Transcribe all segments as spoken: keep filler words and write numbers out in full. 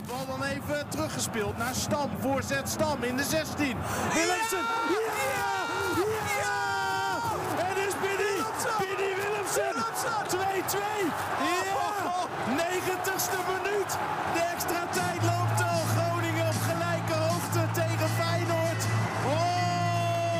Bal dan even teruggespeeld naar Stam. Voorzet Stam in de zestien. Willemsen. Ja! Ja! Ja! Het is Biddy. Biddy Willemsen. twee-twee. Ja! negentigste minuut. De extra tijd loopt al. Groningen op gelijke hoogte tegen Feyenoord. Oh!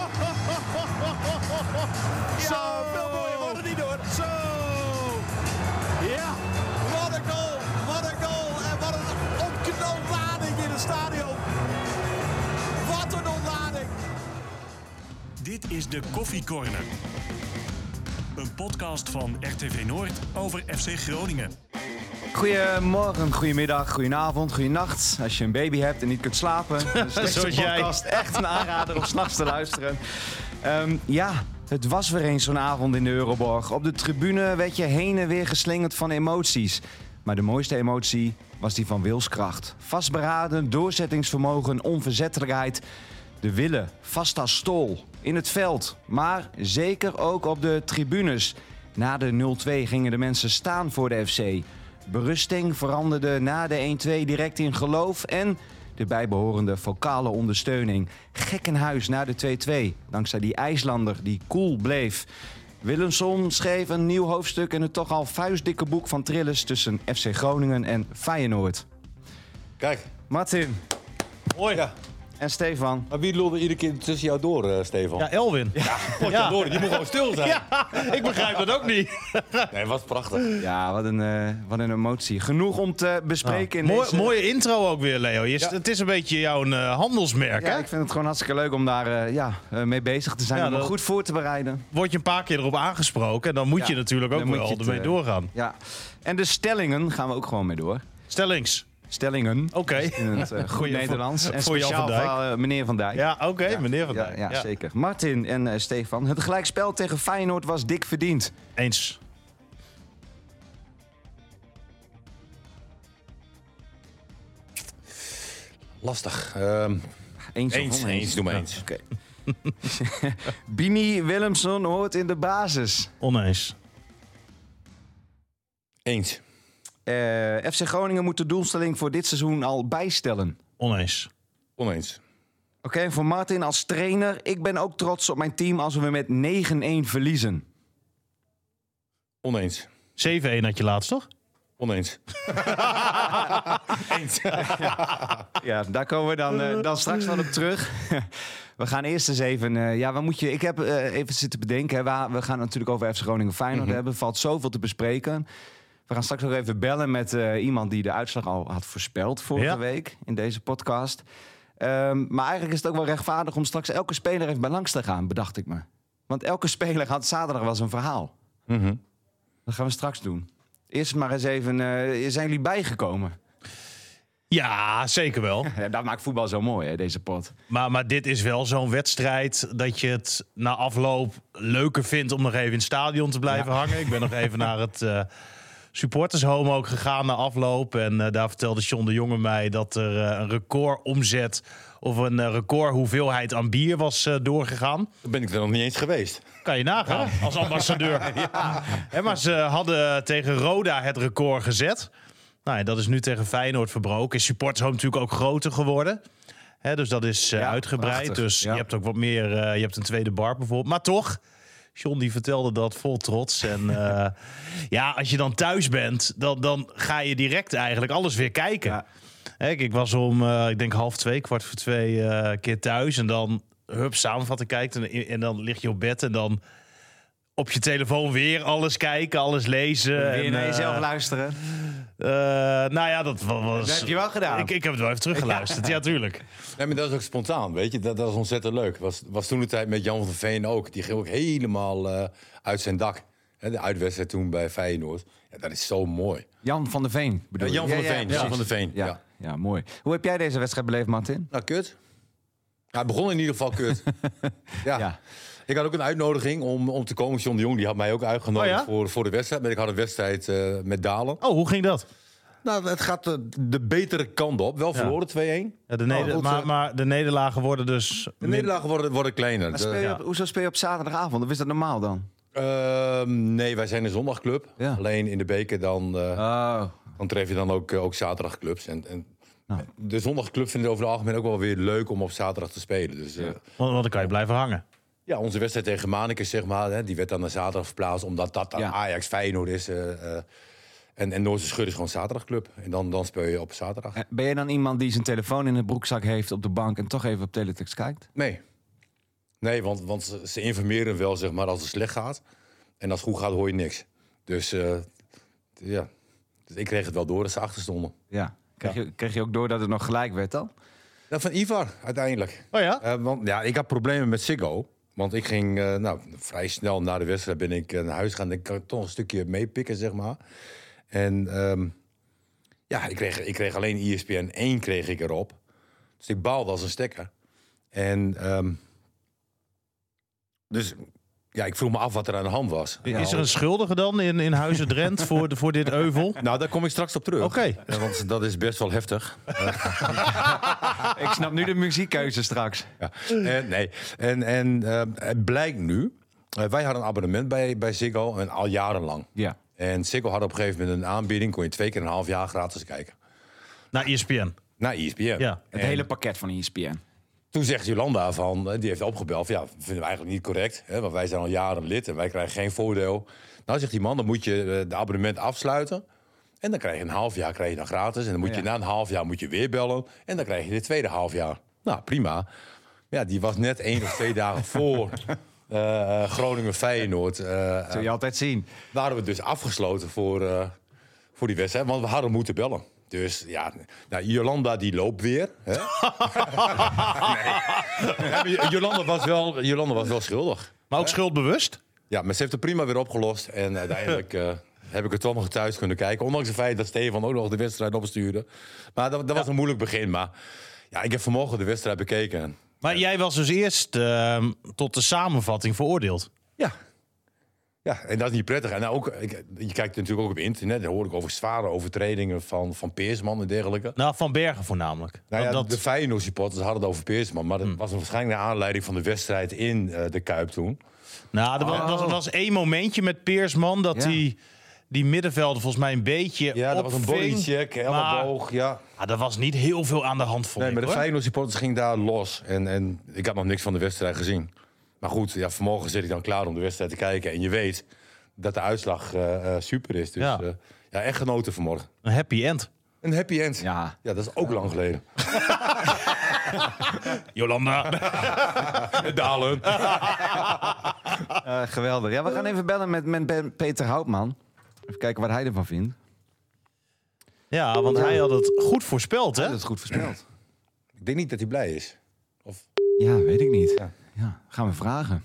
Zo, veel mooier wordt het niet hoor. Zo! Ja! Wat een goal! Wat een goal! En wat een ontlading in het stadion! Wat een ontlading! Dit is de Koffie Corner. Een podcast van R T V Noord over F C Groningen. Goedemorgen, goedemiddag, goedenavond, goedenacht. Als je een baby hebt en niet kunt slapen, dan is deze podcast echt een aanrader om 's nachts te luisteren. Um, ja, het was weer eens zo'n avond in de Euroborg. Op de tribune werd je heen en weer geslingerd van emoties. Maar de mooiste emotie was die van wilskracht. Vastberaden, doorzettingsvermogen, onverzettelijkheid. De willen, vast als stol. In het veld, maar zeker ook op de tribunes. Na de nul twee gingen de mensen staan voor de F C. Berusting veranderde na de een-twee direct in geloof en de bijbehorende vocale ondersteuning. Gekkenhuis na de twee-twee, dankzij die IJslander die cool bleef. Willemson schreef een nieuw hoofdstuk in het toch al vuistdikke boek van trillers tussen F C Groningen en Feyenoord. Kijk. Martin. Mooi. Ja. En Stefan. Maar wie lulde iedere keer tussen jou door, uh, Stefan? Ja, Elwin. Ja, ja. Door, die moet gewoon stil zijn. Ja, ik begrijp dat ook niet. Nee, wat prachtig. Ja, wat een, uh, wat een emotie. Genoeg om te bespreken. Ja. in Mooi, deze... Mooie intro ook weer, Leo. Je, ja. Het is een beetje jouw uh, handelsmerk, ja, hè? ik vind het gewoon hartstikke leuk om daar uh, ja, uh, mee bezig te zijn. Ja, om dat... goed voor te bereiden. Word je een paar keer erop aangesproken. En dan moet ja, je natuurlijk ook wel ermee uh, doorgaan. Ja. En de stellingen gaan we ook gewoon mee door. Stellings. Stellingen. Oké. Okay. In het uh, goed Nederlands. Voor, en voor speciaal voor uh, meneer Van Dijk. Ja, oké. Okay, ja. meneer Van Dijk. Ja, ja, ja, zeker. Martin en uh, Stefan. Het gelijkspel tegen Feyenoord was dik verdiend. Eens. Lastig. Um, eens eens, eens. eens. Doe maar eens. Oké. Okay. Bini Willemsen hoort in de basis. Oneens. Eens. Uh, F C Groningen moet de doelstelling voor dit seizoen al bijstellen. Oneens. Oneens. Oké, okay, voor Martin als trainer. Ik ben ook trots op mijn team als we met negen-een verliezen. Oneens. zeven-een had je laatst, toch? Oneens. Eens. Ja, daar komen we dan, uh, dan straks wel op terug. We gaan eerst eens even... Uh, ja, wat moet je... Ik heb uh, even zitten bedenken. Hè. We, we gaan natuurlijk over F C Groningen Feyenoord mm-hmm. hebben. Er valt zoveel te bespreken. We gaan straks ook even bellen met uh, iemand die de uitslag al had voorspeld vorige ja. week in deze podcast. Um, maar eigenlijk is het ook wel rechtvaardig om straks elke speler even bij langs te gaan, bedacht ik me. Want elke speler had zaterdag was een verhaal. Mm-hmm. Dat gaan we straks doen. Eerst maar eens even, uh, zijn jullie bijgekomen? Ja, zeker wel. Ja, dat maakt voetbal zo mooi, hè, deze pot. Maar, maar dit is wel zo'n wedstrijd dat je het na afloop leuker vindt om nog even in het stadion te blijven ja. hangen. Ik ben nog even naar het... Uh, supportershome ook gegaan na afloop. En uh, daar vertelde John de Jonge mij dat er uh, een record omzet of een uh, record hoeveelheid aan bier was uh, doorgegaan. Dan ben ik er nog niet eens geweest. Kan je nagaan, ja. als ambassadeur. ja. He, maar ze hadden tegen Roda het record gezet. Nou, dat is nu tegen Feyenoord verbroken. Is supportershome natuurlijk ook groter geworden. He, dus dat is uh, ja, uitgebreid. Prachtig. Dus ja. je hebt ook wat meer, uh, je hebt een tweede bar bijvoorbeeld. Maar toch... John die vertelde dat vol trots. En uh, ja, als je dan thuis bent, dan, dan ga je direct eigenlijk alles weer kijken. Ja. Kijk, ik was om, uh, ik denk half twee, kwart voor twee uh, keer thuis. En dan, hup, samenvatten kijkt. En, en dan lig je op bed en dan op je telefoon weer alles kijken, alles lezen. Weer en, naar uh, jezelf luisteren. Uh, nou ja, dat was... Dat heb je wel gedaan. Ik, ik heb het wel even teruggeluisterd, ja, ja tuurlijk. Nee, maar dat is ook spontaan, weet je. Dat, dat is ontzettend leuk. Was, was toen de tijd met Jan van Veen ook. Die ging ook helemaal uh, uit zijn dak. He, de uitwedstrijd toen bij Feyenoord. Ja, dat is zo mooi. Jan van der Veen, bedoel ja, Jan je? van der Veen, ja, ja, Jan van der Veen. Ja, ja. ja, mooi. Hoe heb jij deze wedstrijd beleefd, Martin? Nou, kut. Ja, het begon in ieder geval kut. ja. ja. Ik had ook een uitnodiging om, om te komen. John de Jong die had mij ook uitgenodigd oh ja? voor, voor de wedstrijd. Maar ik had een wedstrijd uh, met Dalen. Oh, hoe ging dat? Nou, het gaat de, de betere kant op. Wel verloren, ja. twee-een. Ja, de neder- oh, maar, maar de nederlagen worden dus... De min- nederlagen worden, worden kleiner. Maar speel je op, ja. Hoezo speel je op zaterdagavond? Of is dat normaal dan? Uh, nee, wij zijn een zondagclub. Ja. Alleen in de beker dan... Uh, oh. Dan tref je dan ook, ook zaterdagclubs. En, en Nou. de zondagclub vindt het over het algemeen ook wel weer leuk om op zaterdag te spelen. Dus, ja. Uh, want, want dan kan je blijven hangen. Ja, onze wedstrijd tegen Manicus, zeg maar, hè, die werd dan naar zaterdag verplaatst, omdat dat dan ja. Ajax Feyenoord is. Uh, uh, en, en Noordse Schut is gewoon zaterdagclub. En dan, dan speel je op zaterdag. Ben jij dan iemand die zijn telefoon in de broekzak heeft op de bank en toch even op teletext kijkt? Nee. Nee, want, want ze, ze informeren wel, zeg maar, als het slecht gaat. En als het goed gaat, hoor je niks. Dus uh, ja, dus ik kreeg het wel door dat ze achter stonden. Ja. Kreeg, ja. je, kreeg je ook door dat het nog gelijk werd dan? Nou, van Ivar, uiteindelijk. Oh ja? Uh, want ja, ik had problemen met Ziggo. Want ik ging uh, nou, vrij snel na de wedstrijd ben ik uh, naar huis gaan. En ik kan toch een stukje meepikken, zeg maar. En um, ja, ik kreeg, ik kreeg alleen E S P N één kreeg ik erop. Dus ik baalde als een stekker. En um, dus ja, ik vroeg me af wat er aan de hand was. Ja. Is er een schuldige dan in, in Huizen Drent voor, de, voor dit euvel? Nou, daar kom ik straks op terug. Oké. Okay. Ja, want dat is best wel heftig. Ik snap nu de muziekkeuze straks. Ja. En, nee, en, en uh, het blijkt nu... Uh, wij hadden een abonnement bij, bij Ziggo en al jarenlang. Ja. En Ziggo had op een gegeven moment een aanbieding... kon je twee keer een half jaar gratis kijken. Naar E S P N? Naar E S P N. Ja. Het en, hele pakket van E S P N. Toen zegt Jolanda van, die heeft opgebeld... ja, vinden we eigenlijk niet correct, hè, want wij zijn al jaren lid... en wij krijgen geen voordeel. Nou, zegt die man, dan moet je de abonnement afsluiten... en dan krijg je een half jaar krijg je dan gratis... en dan moet je ja. na een half jaar moet je weer bellen... en dan krijg je de tweede half jaar. Nou, prima. Ja, die was net één of twee dagen voor... Uh, Groningen-Feyenoord. Uh, Zul je altijd zien. Waren we dus afgesloten voor, uh, voor die wedstrijd. Want we hadden moeten bellen. Dus ja, nou, Jolanda die loopt weer. Hè? nee. Ja, Jolanda, was wel, Jolanda was wel schuldig. Maar ook hè? schuldbewust? Ja, maar ze heeft het prima weer opgelost. En uiteindelijk uh, heb ik het toch nog thuis kunnen kijken. Ondanks het feit dat Stefan ook nog de wedstrijd opstuurde. Maar dat, dat was ja. een moeilijk begin. Maar ja, ik heb vanmorgen de wedstrijd bekeken. Maar jij was dus eerst uh, tot de samenvatting veroordeeld. Ja. Ja, en dat is niet prettig. En nou ook, ik, je kijkt natuurlijk ook op internet. Daar hoor ik over zware overtredingen van, van Peersman en dergelijke. Nou, Van Bergen voornamelijk. Nou ja, dat... De Feyenoord-supporters hadden het over Peersman. Maar dat hmm. was waarschijnlijk naar aanleiding van de wedstrijd in uh, de Kuip toen. Nou, er was, oh. was, was één momentje met Peersman dat hij... Ja. Die middenvelden volgens mij een beetje Ja, dat opving, was een bodycheck, elleboog, ja. Maar er was niet heel veel aan de hand voor. Nee, ik, maar de hoor. Feyenoord-supporters gingen daar los. En, en ik had nog niks van de wedstrijd gezien. Maar goed, ja, vanmorgen zit ik dan klaar om de wedstrijd te kijken. En je weet dat de uitslag uh, uh, super is. Dus ja. Uh, ja, echt genoten vanmorgen. Een happy end. Een happy end. Ja, ja dat is ook ja. lang geleden. Jolanda. Dalen. uh, geweldig. Ja, we gaan even bellen met, met Ben Peter Houtman. Even kijken wat hij ervan vindt. Ja, want hij had het goed voorspeld, hè? Hij had het goed voorspeld. Ik denk niet dat hij blij is. Of... Ja, weet ik niet. Ja. Ja, gaan we vragen.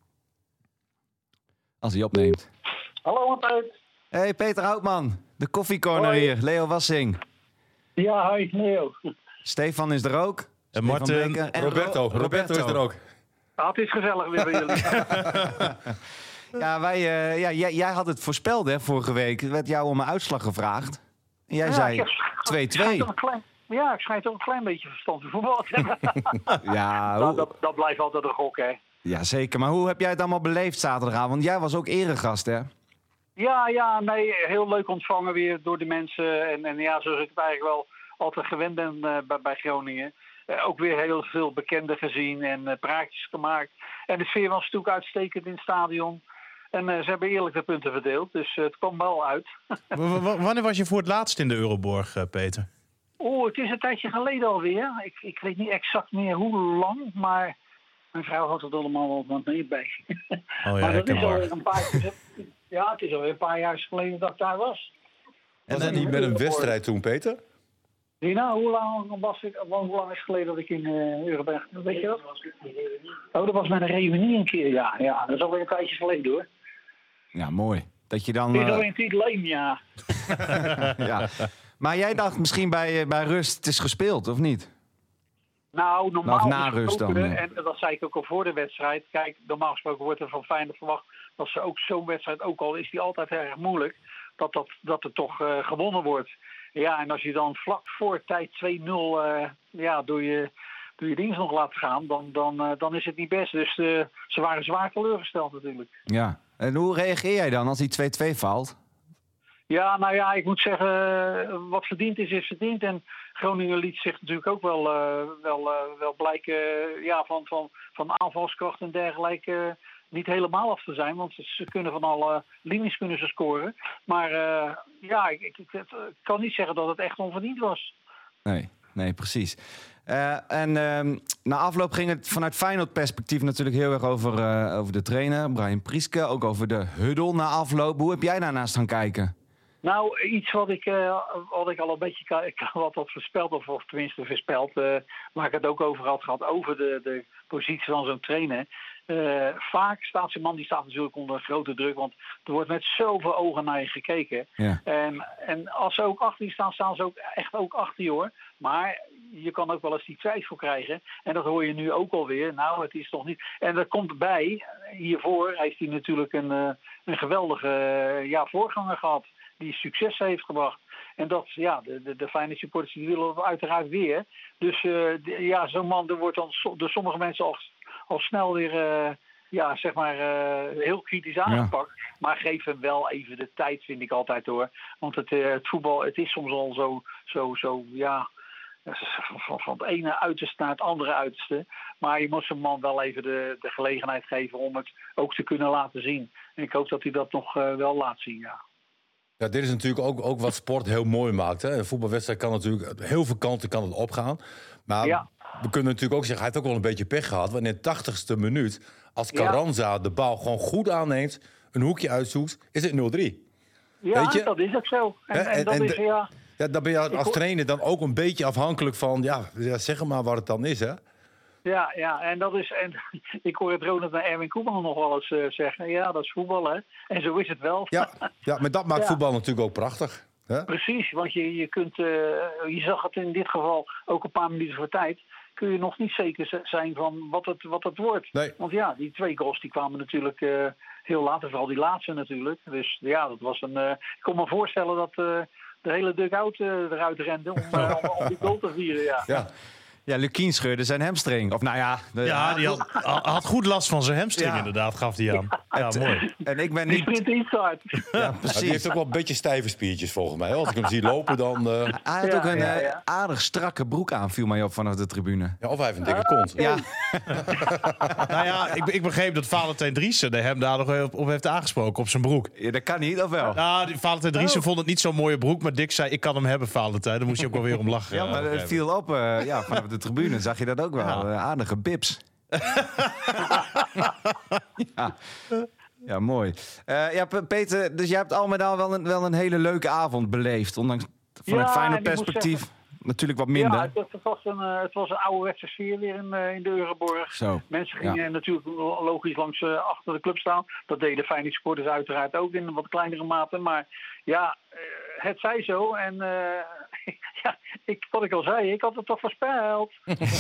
Als hij opneemt. Hallo, Peter. Hey, Peter Houtman. De koffiecorner hoi. hier. Leo Wassing. Ja, hi, Leo. Stefan is er ook. En Martin. En Roberto. Ro- Roberto is er ook. Ah, het is gezellig weer bij jullie. Ja, wij, uh, ja jij, jij had het voorspeld, hè, vorige week. Er werd jou om een uitslag gevraagd. En jij ja, zei twee-twee. Ja, ik schijnt toch een klein beetje verstand te voetballen te hebben. Ja, dat, dat, dat blijft altijd een gok, hè. Ja, zeker. Maar hoe heb jij het allemaal beleefd zaterdagavond? Jij was ook eregast, hè? Ja, ja, nee, heel leuk ontvangen weer door de mensen. En, en ja, zoals ik het eigenlijk wel altijd gewend ben uh, bij, bij Groningen. Uh, ook weer heel veel bekenden gezien en uh, praatjes gemaakt. En de sfeer was natuurlijk uitstekend in het stadion. En uh, ze hebben eerlijk de punten verdeeld, dus uh, het kwam wel uit. w- w- wanneer was je voor het laatst in de Euroborg, uh, Peter? Oh, het is een tijdje geleden alweer. Ik, ik weet niet exact meer hoe lang, maar mijn vrouw had het allemaal wel wat mee bij. Oh ja, maar dat ik is alweer een paar jaar. Ja, het is alweer een paar jaar geleden dat ik daar was. Was dat niet met een wedstrijd toen, Peter? Dina, hoe lang was ik? Hoe lang is het geleden dat ik in uh, Euroberg? Weet je dat? Oh, dat was met een reunie een keer, ja. Ja, dat is alweer een tijdje geleden, hoor. Ja, mooi. Dat je dan. Dit is Uh... alweer een tijd leem, ja. Ja. Maar jij dacht misschien bij, bij rust, het is gespeeld, of niet? Nou, normaal of na rust dan, ja. En dat zei ik ook al voor de wedstrijd. Kijk, normaal gesproken wordt er van Feyenoord verwacht dat ze ook zo'n wedstrijd, ook al is die altijd erg moeilijk, dat, dat, dat er toch uh, gewonnen wordt. Ja, en als je dan vlak voor tijd twee nul uh, ja, door je, door je dienst nog laat gaan, dan, dan, uh, dan is het niet best. Dus uh, ze waren zwaar teleurgesteld natuurlijk. Ja. En hoe reageer jij dan als die twee-twee valt? Ja, nou ja, ik moet zeggen, uh, wat verdiend is, is verdiend. En Groningen liet zich natuurlijk ook wel, uh, wel, uh, wel blijken uh, ja, van, van, van aanvalskracht en dergelijke uh, niet helemaal af te zijn. Want ze kunnen van alle linies kunnen ze scoren. Maar uh, ja, ik, ik, ik, ik kan niet zeggen dat het echt onverdiend was. Nee, nee, precies. Uh, en uh, na afloop ging het vanuit Feyenoord perspectief natuurlijk heel erg over, uh, over de trainer, Brian Prieske. Ook over de huddle na afloop. Hoe heb jij daarnaast gaan kijken? Nou, iets wat ik, uh, wat ik al een beetje wat had voorspeld, of, of tenminste voorspeld, uh, waar ik het ook over had gehad, over de, de positie van zo'n trainer. Uh, vaak staat zo'n man, die staat natuurlijk onder grote druk, want er wordt met zoveel ogen naar je gekeken. Ja. En, en als ze ook achter je staan, staan ze ook echt ook achter je, hoor. Maar je kan ook wel eens die twijfel krijgen. En dat hoor je nu ook alweer. Nou, het is toch niet. En dat komt erbij. Hiervoor heeft hij natuurlijk een, uh, een geweldige uh, ja, voorganger gehad. Die succes heeft gebracht. En dat, ja, de, de, de Feyenoord supporters die willen dat uiteraard weer. Dus uh, de, ja, zo'n man, er wordt dan so, door sommige mensen al, al snel weer, uh, ja, zeg maar, uh, heel kritisch aangepakt. Ja. Maar geef hem wel even de tijd, vind ik altijd, hoor. Want het, uh, het voetbal, het is soms al zo, zo, zo, ja, van, van het ene uiterste naar het andere uiterste. Maar je moet zo'n man wel even de, de gelegenheid geven om het ook te kunnen laten zien. En ik hoop dat hij dat nog uh, wel laat zien, ja. Ja, dit is natuurlijk ook, ook wat sport heel mooi maakt. Hè? Een voetbalwedstrijd kan natuurlijk heel veel kanten kan het opgaan. Maar ja. we kunnen natuurlijk ook zeggen, hij heeft ook wel een beetje pech gehad. Want in de tachtigste minuut, als Carranza ja. de bal gewoon goed aanneemt, een hoekje uitzoekt, is het nul drie. Ja, Weet je? dat is ook zo. En, en, en, dat en is, de, ja... ja, dan ben je als ik trainer dan ook een beetje afhankelijk van, ja, zeg maar wat het dan is, hè? Ja, ja, en dat is. En ik hoor het Ronald en Erwin Koeman nog wel eens uh, zeggen. Ja, dat is voetbal, hè? En zo is het wel. Ja, ja maar dat maakt ja. voetbal natuurlijk ook prachtig. Hè? Precies, want je, je kunt. Uh, je zag het in dit geval ook een paar minuten voor tijd. Kun je nog niet zeker zijn van wat het, wat het wordt. Nee. Want ja, die twee goals die kwamen natuurlijk uh, heel laat. Vooral die laatste natuurlijk. Dus ja, dat was een. Uh, ik kon me voorstellen dat uh, de hele dugout uh, eruit rende om, uh, om, om die goal te vieren. Ja. ja. Ja, Lukien scheurde zijn hamstring. Of nou ja... De, ja, die had, had goed last van zijn hamstring ja. inderdaad, gaf hij aan. Ja, ja mooi. En ik ben niet... Die sprint iets hard. Ja, precies. Die heeft ook wel een beetje stijve spiertjes volgens mij. Als ik hem zie lopen, dan... Uh... Hij had ja, ook een ja, ja. Uh, aardig strakke broek aan, viel mij op vanaf de tribune. Ja, of hij heeft een dikke kont. Ja. nou ja, ik, ik begreep dat Valentijn Driessen hem daar nog op, op heeft aangesproken, op zijn broek. Ja, dat kan niet, of wel? Nou, Valentijn Driessen oh. vond het niet zo'n mooie broek, maar Dick zei, ik kan hem hebben, Valentijn. Daar moest hij ook wel weer om lachen. Ja, maar het viel op, uh, ja, vanaf de tribune zag je dat ook wel. Ja. Uh, aardige bips. ja. ja, mooi. Uh, ja, Peter, dus jij hebt al met al wel een, wel een hele leuke avond beleefd. Ondanks vanuit ja, Feyenoord perspectief zeggen, natuurlijk wat minder. Ja, het, het, was een, uh, het was een ouderwetse sfeer weer in, uh, in de Euroborg. Zo. Mensen gingen ja. natuurlijk logisch langs uh, achter de club staan. Dat deden Feyenoord supporters uiteraard ook in wat kleinere mate. Maar ja, uh, het zij zo. En uh, ja, ik, wat ik al zei, ik had het toch voorspeld.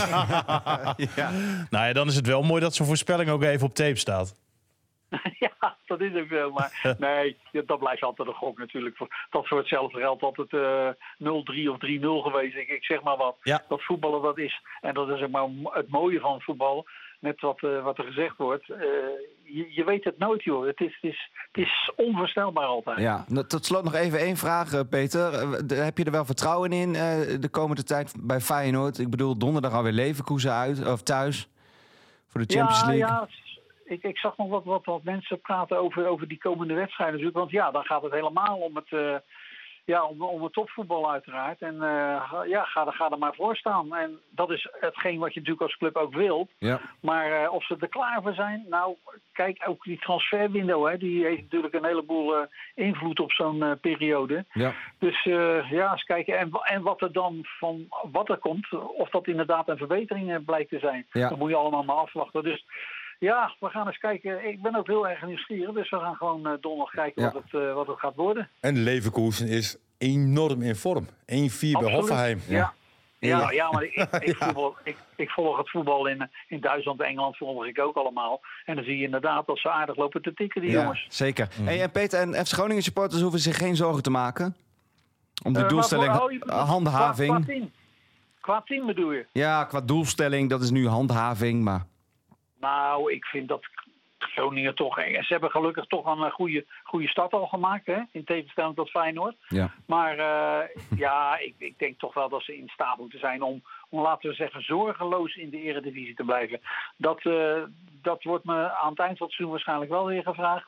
ja. Nou ja, dan is het wel mooi dat zo'n voorspelling ook even op tape staat. Ja, dat is ook zo. Maar nee, dat blijft altijd een gok natuurlijk. Dat voor hetzelfde geld altijd uh, nul drie of drie nul geweest. Ik, ik zeg maar wat. Ja. Dat voetballen dat is. En dat is ook maar het mooie van voetbal. Net wat, uh, wat er gezegd wordt. Uh, je, je weet het nooit, joh. Het is, het is, het is onvoorstelbaar altijd. Ja, tot slot nog even één vraag, Peter. Uh, heb je er wel vertrouwen in uh, de komende tijd bij Feyenoord? Ik bedoel, donderdag alweer Leverkusen uit, of thuis. Voor de Champions League. Ja, ja. Ik, ik zag nog wat, wat, wat mensen praten over, over die komende wedstrijden natuurlijk. Want ja, dan gaat het helemaal om het, uh, ja, om, om het topvoetbal uiteraard. En uh, ja, ga er, ga er maar voor staan. En dat is hetgeen wat je natuurlijk als club ook wilt. Ja. Maar uh, of ze er klaar voor zijn? Nou, kijk, ook die transferwindow, hè, die heeft natuurlijk een heleboel uh, invloed op zo'n uh, periode. Ja. Dus uh, ja, eens kijken. En, en wat er dan van wat er komt, of dat inderdaad een verbetering blijkt te zijn. Ja. Dat moet je allemaal maar afwachten. Dus... Ja, we gaan eens kijken. Ik ben ook heel erg nieuwsgierig. Dus we gaan gewoon uh, donderdag kijken ja. wat, het, uh, wat het gaat worden. En Leverkusen is enorm in vorm. één vier bij Hoffenheim. Ja, ja. ja, ja maar ik, ik, ik, voetbal, ik, ik volg het voetbal in, in Duitsland en Engeland volg ik ook allemaal. En dan zie je inderdaad dat ze aardig lopen te tikken, die ja, jongens. Zeker. Mm. Hey, en Peter, en F C Groningen supporters hoeven zich geen zorgen te maken? Om de uh, doelstelling, voor, oh, handhaving. Qua, qua, team. qua team bedoel je? Ja, qua doelstelling, dat is nu handhaving, maar... Nou, ik vind dat Groningen toch. En ze hebben gelukkig toch een goede, goede start al gemaakt. Hè? In tegenstelling tot Feyenoord. Ja. Maar uh, ja, ik, ik denk toch wel dat ze in staat moeten zijn om, om, laten we zeggen, zorgeloos in de Eredivisie te blijven. Dat, uh, dat wordt me aan het eind van het seizoen waarschijnlijk wel weer gevraagd.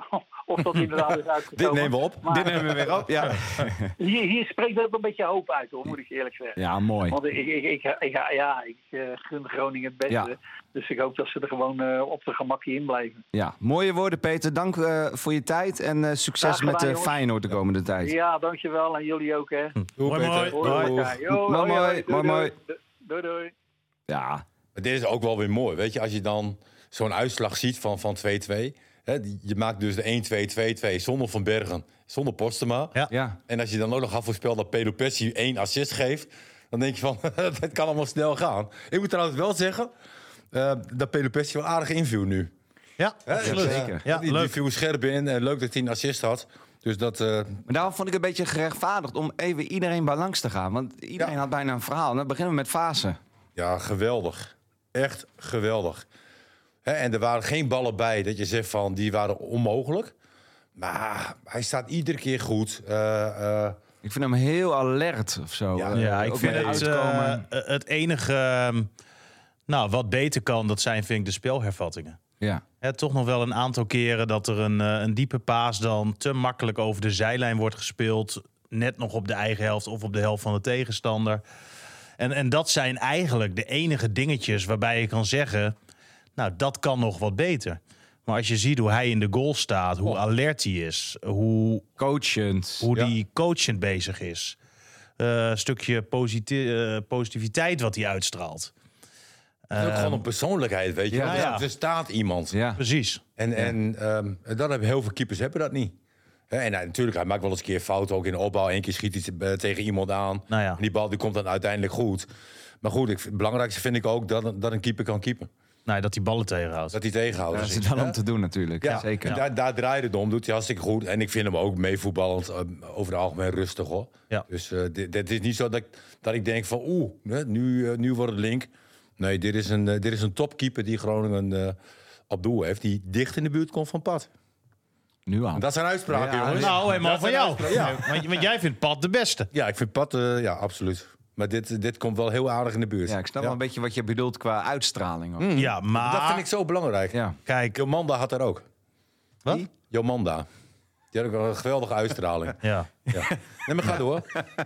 Of dat inderdaad is uitgekomen. Dit nemen we op. Maar, Dit nemen we weer op, ja. Hier, hier spreekt ook een beetje hoop uit, hoor, moet ik eerlijk zeggen. Ja, mooi. Want ik, ik, ik, ik, ja, ik uh, gun Groningen het beste. Ja. Dus ik hoop dat ze er gewoon uh, op de gemakje in blijven. Ja, mooie woorden, Peter. Dank uh, voor je tijd en uh, succes gedaan, met uh, Feyenoord de komende tijd. Ja, dankjewel. En jullie ook, hè. Doei, Peter. Mooi, mooi. Mooi, mooi, mooi. Doei, doei. Ja. Maar dit is ook wel weer mooi, weet je. Als je dan zo'n uitslag ziet van, van twee-twee... He, je maakt dus de een twee twee twee zonder Van Bergen, zonder Postema. Ja. Ja. En als je dan ook nog gaat voorspellen dat Pedro Pessi één assist geeft... dan denk je van, dat kan allemaal snel gaan. Ik moet trouwens wel zeggen uh, dat Pedro Pessi wel aardig inviel nu. Ja, He, absoluut. dus, uh, Zeker. Ja, die, die viel scherp in en leuk dat hij een assist had. Dus dat, uh... Maar daarom vond ik het een beetje gerechtvaardigd om even iedereen bij langs te gaan. Want iedereen ja. had bijna een verhaal. En dan beginnen we met Fase. Ja, geweldig. Echt geweldig. He, en er waren geen ballen bij dat je zegt van die waren onmogelijk. Maar hij staat iedere keer goed. Uh, uh, ik vind hem heel alert of zo. Ja, uh, ja ik vind het, uh, het enige uh, nou, wat beter kan, dat zijn vind ik de spelhervattingen. Ja. He, toch nog wel een aantal keren dat er een, uh, een diepe paas dan te makkelijk over de zijlijn wordt gespeeld. Net nog op de eigen helft of op de helft van de tegenstander. En, en dat zijn eigenlijk de enige dingetjes waarbij je kan zeggen... Nou, dat kan nog wat beter. Maar als je ziet hoe hij in de goal staat, hoe alert hij is, hoe coachend, hoe ja. die coachend bezig is, uh, een stukje positi- uh, positiviteit wat hij uitstraalt. Het is ook uh, gewoon een persoonlijkheid, weet je. Ja, Want er, ja. er staat iemand. Ja. Precies. En, ja. en um, dat hebben heel veel keepers hebben dat niet. He, en uh, natuurlijk, hij maakt wel eens een keer fouten, ook in de opbouw. Eén keer schiet hij uh, tegen iemand aan. Nou ja. En die bal die komt dan uiteindelijk goed. Maar goed, ik, het belangrijkste vind ik ook dat, dat een keeper kan keepen. Nee, dat hij ballen tegenhoudt. Dat hij tegenhoudt. Ja, dat is dan om te doen natuurlijk. Ja, zeker. En daar, daar draait het om. Doet hij hartstikke goed. En ik vind hem ook meevoetballend uh, over het algemeen rustig, hoor. Ja. Dus uh, dit, dit is niet zo dat ik, dat ik denk van oeh, nu, uh, nu wordt het link. Nee, dit is een, uh, dit is een topkeeper die Groningen uh, op doel heeft. Die dicht in de buurt komt van Pat. Nu aan. Dat zijn uitspraken, Ja, jongens. Nou, helemaal Dat van zijn jou. uitspraken. Ja. Want, want jij vindt Pat de beste. Ja, ik vind Pat, uh, ja, absoluut. Maar dit, dit komt wel heel aardig in de buurt. Ja, ik snap wel een beetje wat je bedoelt qua uitstraling. Ook. Mm. Ja, maar... Dat vind ik zo belangrijk. Ja. Kijk, Jomanda had daar ook. wat? Wie? Jomanda. Die had ook wel een geweldige uitstraling. Ja. Ja. Nee, maar ga door.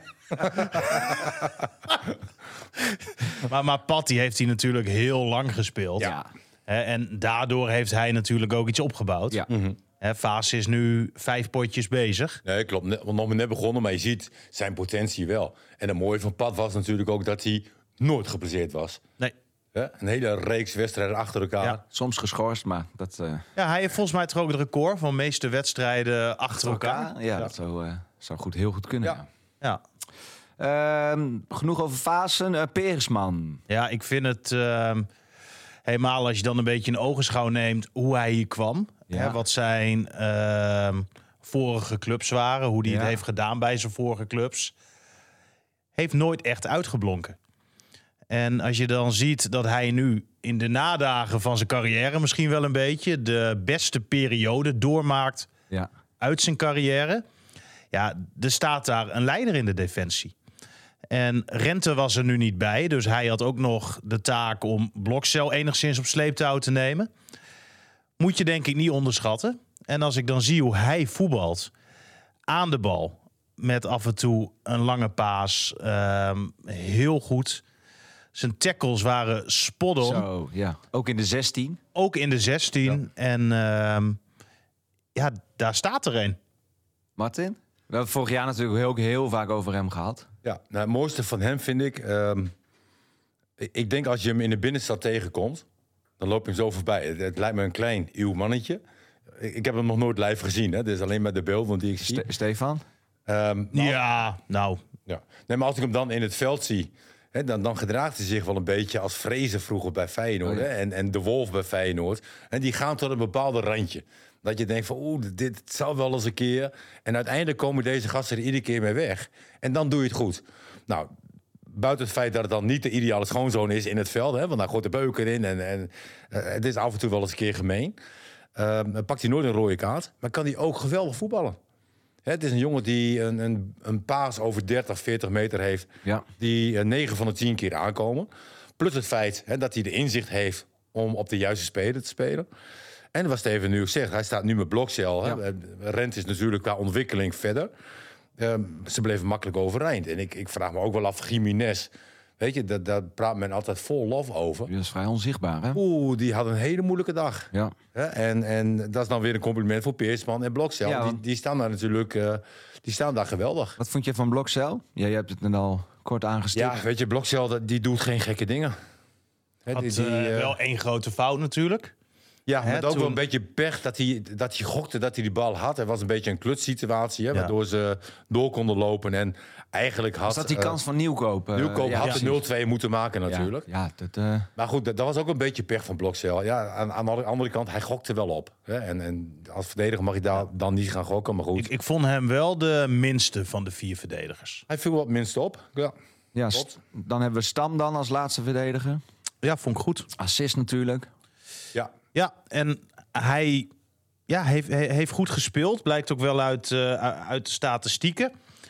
Maar, maar Pat, die heeft hij natuurlijk heel lang gespeeld. Ja. Hè, en daardoor heeft hij natuurlijk ook iets opgebouwd. Ja. Mm-hmm. Hè, Fase is nu vijf potjes bezig. Nee, klopt. Net, nog maar net begonnen, maar je ziet zijn potentie wel. En het mooie van Pat was natuurlijk ook dat hij nooit geblesseerd was. Nee. Ja, een hele reeks wedstrijden achter elkaar. Ja. Soms geschorst, maar dat... Uh, Ja, hij heeft volgens mij toch ook het record van de meeste wedstrijden achter elkaar. Ja, dat zou, uh, zou goed, heel goed kunnen. Ja. Ja. Ja. Uh, genoeg over Fasen. Uh, Peersman. Ja, ik vind het uh, helemaal als je dan een beetje in ogenschouw neemt hoe hij hier kwam. Ja. Hè, wat zijn uh, vorige clubs waren, hoe hij Ja. het heeft gedaan bij zijn vorige clubs. Heeft nooit echt uitgeblonken. En als je dan ziet dat hij nu in de nadagen van zijn carrière misschien wel een beetje de beste periode doormaakt Ja. uit zijn carrière. Ja, er staat daar een leider in de defensie. En Rente was er nu niet bij. Dus hij had ook nog de taak om Blokcel enigszins op sleeptouw te nemen. Moet je denk ik niet onderschatten. En als ik dan zie hoe hij voetbalt aan de bal, met af en toe een lange paas, um, heel goed. Zijn tackles waren spot on. Zo, ja. Ook in de zestien. Ook in de zestien. Ja. En um, ja, daar staat er een. Martin? We hebben vorig jaar natuurlijk heel, heel vaak over hem gehad. Ja, nou, het mooiste van hem vind ik... Um, ik denk als je hem in de binnenstad tegenkomt, dan loop je hem zo voorbij. Het, het lijkt me een klein, uw mannetje. Ik, ik heb hem nog nooit live gezien, hè. Dus alleen met de beelden die ik zie. Ste- Stefan? Um, nou, Ja, nou. Ja. Nee, maar als ik hem dan in het veld zie, hè, dan, dan gedraagt hij zich wel een beetje als Vrezen vroeger bij Feyenoord. Oh, ja. hè, en, en de Wolf bij Feyenoord. En die gaan tot een bepaalde randje. Dat je denkt van, oeh, dit zou wel eens een keer. En uiteindelijk komen deze gasten er iedere keer mee weg. En dan doe je het goed. Nou, buiten het feit dat het dan niet de ideale schoonzoon is in het veld. Hè, want dan gooit de beuker in en, en uh, het is af en toe wel eens een keer gemeen. Uh, pakt hij nooit een rode kaart. Maar kan hij ook geweldig voetballen. Hè, het is een jongen die een, een, een paas over dertig, veertig meter heeft. Ja. Die uh, negen van de tien keer aankomen. Plus het feit hè, dat hij de inzicht heeft om op de juiste speler te spelen. En wat Steven nu ook zegt, hij staat nu met Blokcel. Ja. Rent is natuurlijk qua ontwikkeling verder. Uh, ze bleven makkelijk overeind. En ik, ik vraag me ook wel af, Gimenez. Weet je, daar praat men altijd vol lof over. Dat is vrij onzichtbaar, hè? Oeh, die had een hele moeilijke dag. Ja. Hè? En, en dat is dan weer een compliment voor Peersman en Blokcel. Ja, die, die staan daar natuurlijk uh, die staan daar geweldig. Wat vond je van Blokcel? Ja, je hebt het net al kort aangestipt. Ja, weet je, Blokcel die doet geen gekke dingen. Hè, Had die, die, uh, uh, wel één grote fout natuurlijk. Ja, Hè, met ook toen... wel een beetje pech dat hij, dat hij gokte dat hij die bal had. Het was een beetje een klutssituatie, hè, ja. waardoor ze door konden lopen. En eigenlijk had... Was dat die kans uh, van Nieuwkoop? Uh, Nieuwkoop ja, had ja. de nul twee moeten maken natuurlijk. Ja, ja dat... Uh... Maar goed, dat, dat was ook een beetje pech van Blokcel. Ja, aan, aan de andere kant, hij gokte wel op. Hè. En, en als verdediger mag je daar dan niet gaan gokken, maar goed. Ik, ik vond hem wel de minste van de vier verdedigers. Hij viel wat minst op, ja. Ja, st- dan hebben we Stam dan als laatste verdediger. Ja, vond ik goed. Assist natuurlijk. Ja. Ja, en hij ja, heeft, heeft goed gespeeld. Blijkt ook wel uit, uh, uit de statistieken.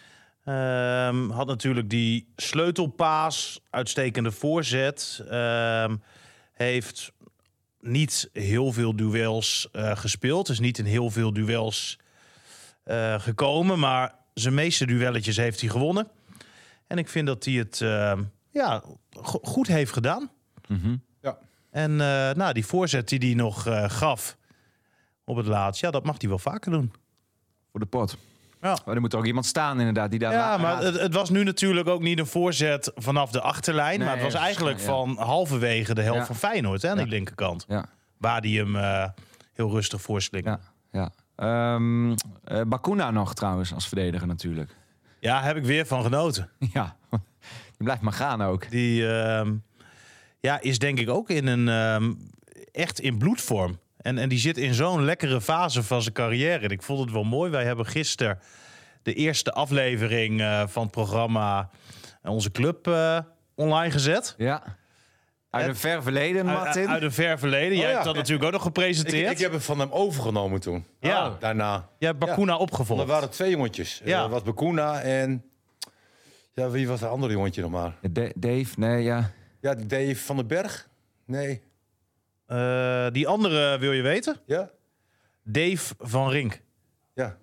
Um, had natuurlijk die sleutelpaas, uitstekende voorzet. Um, heeft niet heel veel duels uh, gespeeld. Is niet in heel veel duels uh, gekomen. Maar zijn meeste duelletjes heeft hij gewonnen. En ik vind dat hij het uh, ja, go- goed heeft gedaan. Mm-hmm. Ja. En uh, nou, die voorzet die hij nog uh, gaf op het laatst, ja, dat mag hij wel vaker doen. Voor de pot. Ja, maar er moet ook iemand staan inderdaad die daar... ja maar het, het was nu natuurlijk ook niet een voorzet vanaf de achterlijn. Nee, maar het was eigenlijk ja. van halverwege de helft ja. van Feyenoord, hè, aan ja. die linkerkant. Ja. Waar die hem uh, heel rustig voorslingde. Ja, ja. Um, uh, Bacuna nog trouwens als verdediger natuurlijk. Ja, heb ik weer van genoten. Ja, die blijft maar gaan ook. Die uh, ja, is denk ik ook in een uh, echt in bloedvorm. En, en die zit in zo'n lekkere fase van zijn carrière. Ik vond het wel mooi. Wij hebben gisteren de eerste aflevering uh, van het programma Onze Club uh, online gezet. Ja. Uit een ver verleden, Martin. Uit, uit een ver verleden. Jij oh, ja. hebt dat natuurlijk ook nog gepresenteerd. Ik, ik heb het van hem overgenomen toen. Ja. Oh. Daarna. Jij hebt Bacuna ja. opgevolgd. Er waren twee jongetjes. Ja. Dat was Bacuna en... Ja, wie was dat andere jongetje nog maar? D- Dave, nee, ja. Ja, Dave van den Berg? Nee. Uh, die andere wil je weten? Ja. Dave van Rink. Ja.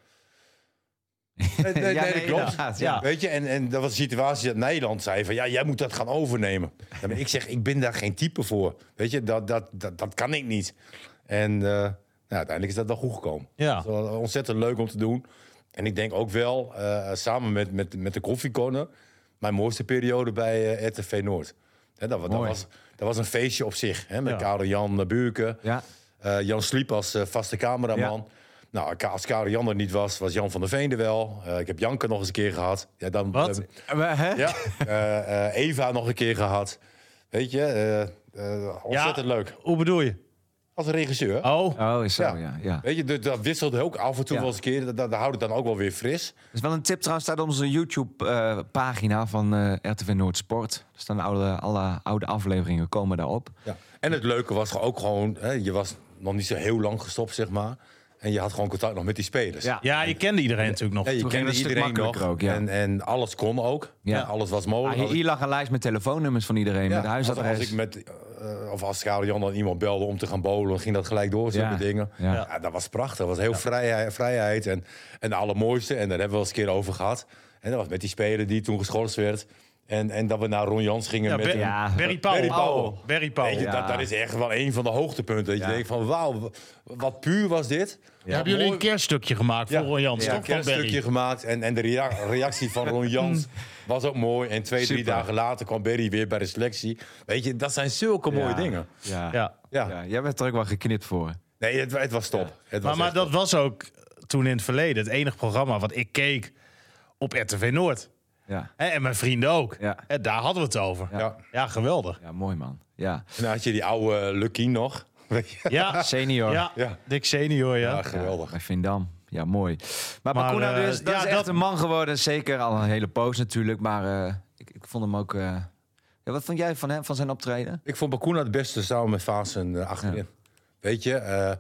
Nee, nee, nee, ja, nee, dat klopt. Ja, ja. Weet je, en, en dat was de situatie dat Nederland zei van... ja, jij moet dat gaan overnemen. Ja, maar ik zeg, ik ben daar geen type voor. Weet je, dat, dat, dat, dat kan ik niet. En uh, nou, uiteindelijk is dat wel goed gekomen. Ja. Dat was ontzettend leuk om te doen. En ik denk ook wel, uh, samen met, met, met de koffiecorner... mijn mooiste periode bij uh, R T V Noord. He, dat, dat, was, dat was een feestje op zich. Hè, met ja. Karel Jan Buurke. Ja. Uh, Jan Sliep als uh, vaste cameraman. Ja. Nou, als Karel Jan er niet was, was Jan van der Veen er wel. Uh, ik heb Janke nog eens een keer gehad. Ja, dan, Wat? Uh, hè? Ja, uh, uh, Eva nog een keer gehad. Weet je, uh, uh, ontzettend ja, leuk. Hoe bedoel je? Als een regisseur. Oh, oh is zo, ja. ja, ja. Weet je, dat, dat wisselt ook af en toe ja. wel eens een keer. Dat, dat houdt het dan ook wel weer fris. Dat is wel een tip trouwens, staat op onze YouTube-pagina uh, van uh, R T V Noord Sport. Er staan oude, alle oude afleveringen komen daarop. Ja. En het leuke was ook gewoon, hè, je was nog niet zo heel lang gestopt, zeg maar. En je had gewoon contact nog met die spelers. Ja, ja je kende iedereen en, natuurlijk nog. Ja, je Toen kende iedereen nog. Ook, ja. en, en alles kon ook. Ja. Alles was mogelijk. Ah, hier lag een lijst met telefoonnummers van iedereen, ja, met huisadres. Als, als ik met, uh, of als Karel Jan dan iemand belde om te gaan bowlen, ging dat gelijk door, zulke ja. dingen. Ja. Ja, dat was prachtig. Dat was heel ja. vrijheid, vrijheid. En, en de allermooiste, en daar hebben we wel eens een keer over gehad. En dat was met die speler die toen geschorst werd. En, en dat we naar Ron Jans gingen ja, met... Be- ja. Barry Powell. Barry Powell. Barry Powell. Weet je, ja. dat, dat is echt wel een van de hoogtepunten. Dat ja. je denkt van, wauw, wat puur was dit. Ja, hebben jullie een kerststukje gemaakt voor ja. Ron Jans? Ja, toch? een kerststukje gemaakt. En, en de rea- reactie van Ron Jans was ook mooi. En twee, Super. drie dagen later kwam Barry weer bij de selectie. Weet je, dat zijn zulke mooie ja. dingen. Ja. Ja. Ja. Ja, jij werd er ook wel geknipt voor. Nee, het, het was top. Ja. Het was maar maar dat top. was ook toen in het verleden het enige programma wat ik keek op R T V Noord. Ja. En mijn vrienden ook. Ja. En daar hadden we het over. Ja, ja geweldig. Ja, mooi man. Ja. En dan had je die oude Lucky nog. Ja, senior. Ja, ja. Dick senior, ja. Ja, geweldig. Ja, bij Vindam. Ja, mooi. Maar, maar Bacuna uh, dus, dat ja, is echt dat... een man geworden. Zeker al een hele poos natuurlijk. Maar uh, ik, ik vond hem ook... Uh... Ja, wat vond jij van hem, van zijn optreden? Ik vond Bacuna het beste samen met Vaassen uh, achterin. Ja. Weet je, uh,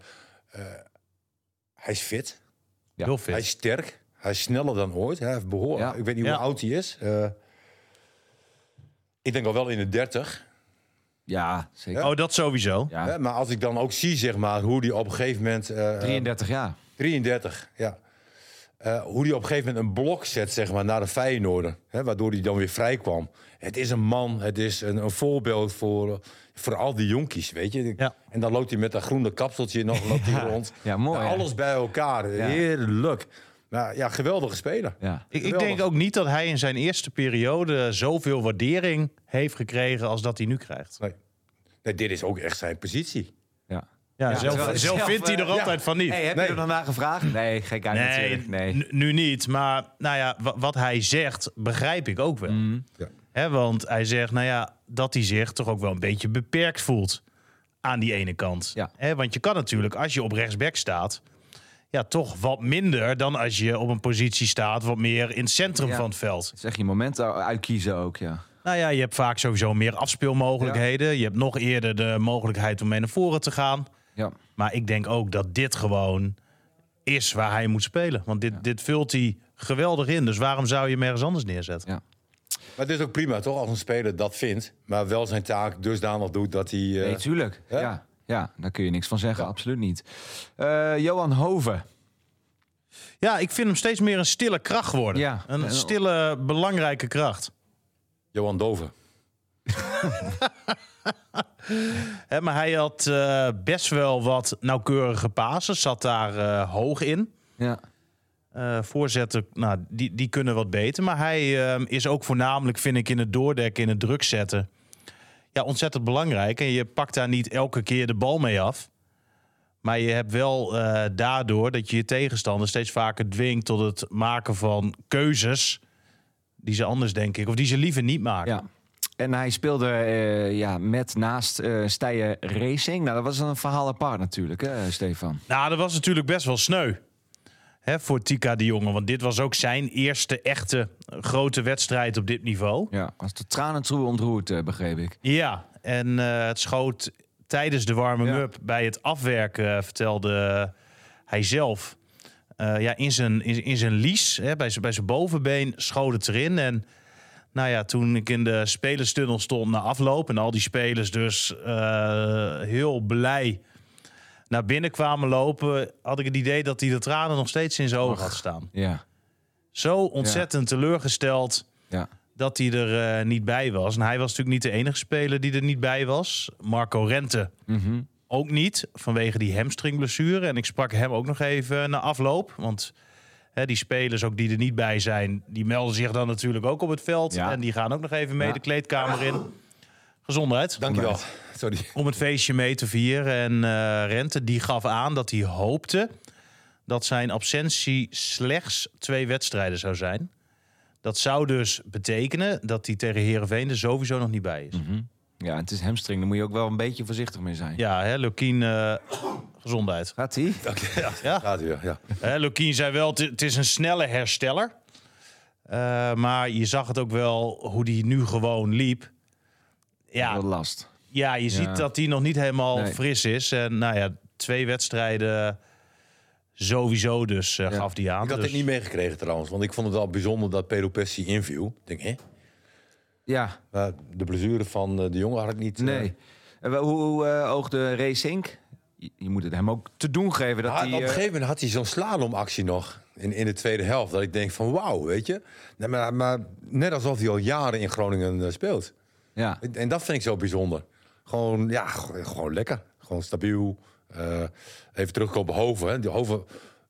Uh, hij is fit. Ja. Heel fit. Hij is sterk. Hij is sneller dan ooit. Hij heeft behoor... ja. Ik weet niet hoe ja. oud hij is. Uh, ik denk al wel in de dertig. Ja, zeker. Oh, dat sowieso. Ja. Ja, maar als ik dan ook zie, zeg maar, hoe die op een gegeven moment... Uh, drieëndertig jaar. drieëndertig, ja. Uh, hoe die op een gegeven moment een blok zet, zeg maar, naar de Feyenoorder. Hè, waardoor hij dan weer vrij kwam. Het is een man, het is een, een voorbeeld voor, voor al die jonkies, weet je. Ja. En dan loopt hij met dat groene kapseltje nog loopt hij rond. Ja, mooi. Nou, alles bij elkaar, ja. Heerlijk. Nou, ja, geweldige speler. Ja. Ik, ik denk ook niet dat hij in zijn eerste periode zoveel waardering heeft gekregen als dat hij nu krijgt. Nee. Nee, dit is ook echt zijn positie. Ja, ja, ja zelf, zelf, zelf vindt hij er uh, altijd ja. van niet. Hey, heb nee. je er dan naar gevraagd? Nee, gek uit nee, natuurlijk. Nee, n- nu niet. Maar nou ja, w- wat hij zegt, begrijp ik ook wel. Mm. Ja. He, want hij zegt, nou ja, dat hij zich toch ook wel een beetje beperkt voelt aan die ene kant. Ja. He, want je kan natuurlijk, als je op rechtsback staat, ja, toch wat minder dan als je op een positie staat wat meer in het centrum ja. van het veld. Zeg je momenten uitkiezen ook, ja. Nou ja, je hebt vaak sowieso meer afspeelmogelijkheden. Ja. Je hebt nog eerder de mogelijkheid om mee naar voren te gaan. Ja. Maar ik denk ook dat dit gewoon is waar hij moet spelen. Want dit, ja. dit vult hij geweldig in. Dus waarom zou je hem ergens anders neerzetten? Ja. Maar het is ook prima, toch, als een speler dat vindt. Maar wel zijn taak dusdanig doet dat hij... Uh... Nee, tuurlijk. Ja? Ja. Ja, daar kun je niks van zeggen. Ja. Absoluut niet. Uh, Johan Hoven. Ja, ik vind hem steeds meer een stille kracht worden. Ja. Een stille, belangrijke kracht. Johan Doven. He, maar hij had uh, best wel wat nauwkeurige passes. Zat daar uh, hoog in. Ja. Uh, voorzetten, nou, die, die kunnen wat beter. Maar hij uh, is ook voornamelijk, vind ik, in het doordekken, in het druk zetten. Ja, ontzettend belangrijk. En je pakt daar niet elke keer de bal mee af. Maar je hebt wel uh, daardoor dat je je tegenstander steeds vaker dwingt tot het maken van keuzes die ze anders, denk ik, of die ze liever niet maken. Ja. En hij speelde uh, ja, met naast uh, Steyr Racing. Nou, dat was een verhaal apart natuurlijk, hè, Stefan? Nou, dat was natuurlijk best wel sneu. Hè, voor Tika de Jonge. Want dit was ook zijn eerste echte grote wedstrijd op dit niveau. Ja, was de tranen toe ontroerd, uh, begreep ik. Ja, en uh, het schoot tijdens de warming-up ja. bij het afwerken, uh, vertelde hij zelf. Uh, ja, in zijn, in, in zijn lies, hè, bij zijn bij zijn bovenbeen, schoot het erin. En nou ja, toen ik in de spelerstunnel stond na afloop en al die spelers dus uh, heel blij naar binnen kwamen lopen, had ik het idee dat hij de tranen nog steeds in zijn ogen had staan. Ja. Zo ontzettend ja. teleurgesteld ja. dat hij er uh, niet bij was. En hij was natuurlijk niet de enige speler die er niet bij was. Marco Rente mm-hmm. ook niet, vanwege die hamstringblessure. En ik sprak hem ook nog even na afloop, want hè, die spelers ook die er niet bij zijn, die melden zich dan natuurlijk ook op het veld. Ja. En die gaan ook nog even mee ja. de kleedkamer in. Gezondheid. Dankjewel. Sorry. Om het feestje mee te vieren. En uh, Rente die gaf aan dat hij hoopte dat zijn absentie slechts twee wedstrijden zou zijn. Dat zou dus betekenen dat hij tegen Heerenveen er sowieso nog niet bij is. Mm-hmm. Ja, het is hamstring. Daar moet je ook wel een beetje voorzichtig mee zijn. Ja, hè, Lukien, uh, gezondheid. Gaat hij? Ja, ja. Gaat hij, ja. Hè, Lukien zei wel, het is een snelle hersteller. Uh, maar je zag het ook wel hoe die nu gewoon liep. Ja, wat last. Ja, je ja. ziet dat hij nog niet helemaal nee. fris is. En nou ja, twee wedstrijden sowieso dus uh, ja. gaf die aan. Ik had dus... het niet meegekregen trouwens. Want ik vond het wel bijzonder dat Pedro Pessi inviel. Ik denk, hè? Ja. Maar de blessure van uh, de jongen had ik niet... Uh... Nee. Uh, hoe hoe uh, oogde Racing? Je, je moet het hem ook te doen geven. Dat ja, hij, uh... op een gegeven moment had hij zo'n slalomactie nog. In, in de tweede helft. Dat ik denk van wauw, weet je. Nee, maar, maar net alsof hij al jaren in Groningen uh, speelt. Ja. En, en dat vind ik zo bijzonder. Gewoon, ja, gewoon lekker. Gewoon stabiel. Uh, even terugkomen op Hoven. Hè. Die Hoven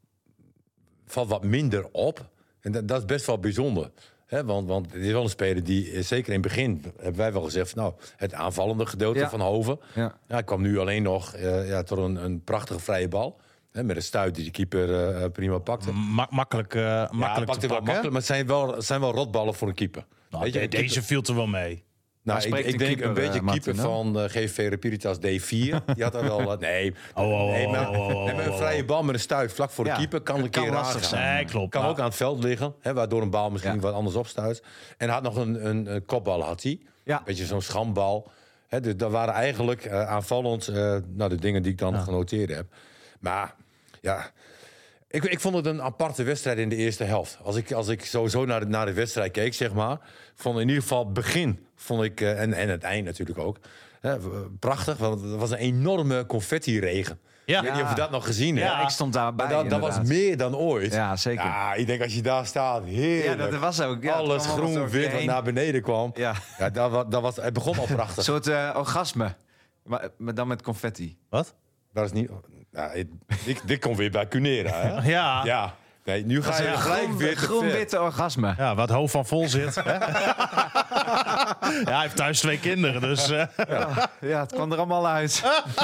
valt wat minder op. En dat, dat is best wel bijzonder. Hè, want, want het is wel een speler die, zeker in het begin, hebben wij wel gezegd, nou, het aanvallende gedeelte ja. van Hoven. Ja. Ja, hij kwam nu alleen nog uh, ja, tot een, een prachtige vrije bal. Hè, met een stuit die de keeper uh, prima pakte. Ma- makkelijk uh, ja, makkelijk te pakken. Wel makkelijk, maar het zijn wel, het zijn wel rotballen voor een keeper. Nou, Weet je, de, deze keeper... viel er wel mee. Nou, ik, ik denk keeper, een beetje uh, keeper Martin, van uh, G V Repiritas D vier. Die had er wel wat. Nee, oh, oh, nee, maar, oh, oh, oh, nee, maar een vrije bal met een stuit vlak voor de ja, keeper kan een kan keer lastig raar zijn. gaan. Nee, klopt. Kan nou. ook aan het veld liggen, hè, waardoor een bal misschien ja. wat anders opstuit. En had nog een, een, een kopbal, had hij. Ja. Een beetje zo'n schambal. Hè, dus dat waren eigenlijk uh, aanvallend uh, nou, de dingen die ik dan ja. genoteerd heb. Maar ja, ik, ik vond het een aparte wedstrijd in de eerste helft. Als ik, als ik sowieso naar de, naar de wedstrijd keek, zeg maar, vond in ieder geval het begin, vond ik, uh, en, en het eind natuurlijk ook, uh, prachtig. Want het was een enorme confetti-regen. Ja. Ik weet niet of je dat nog gezien hebt. Ja, ik stond daarbij. Maar dat, dat was meer dan ooit. Ja, zeker. Ja, ik denk als je daar staat, heerlijk. Ja, dat was ook. Ja, alles groen-wit wat naar beneden kwam. Ja. Ja, dat, was- dat was, het begon al prachtig. Een soort uh, orgasme. Maar, maar dan met confetti. Wat? Dat is niet... Ja, ik- dit, dit komt weer bij Cunera, hè? Ja. Ja. Nee, nu ga je ja, gelijk weer te ver. Groen-witte orgasme. Ja, waar het hoofd van vol zit. Hè? Ja, hij heeft thuis twee kinderen, dus... uh, Ja, het kwam er allemaal uit.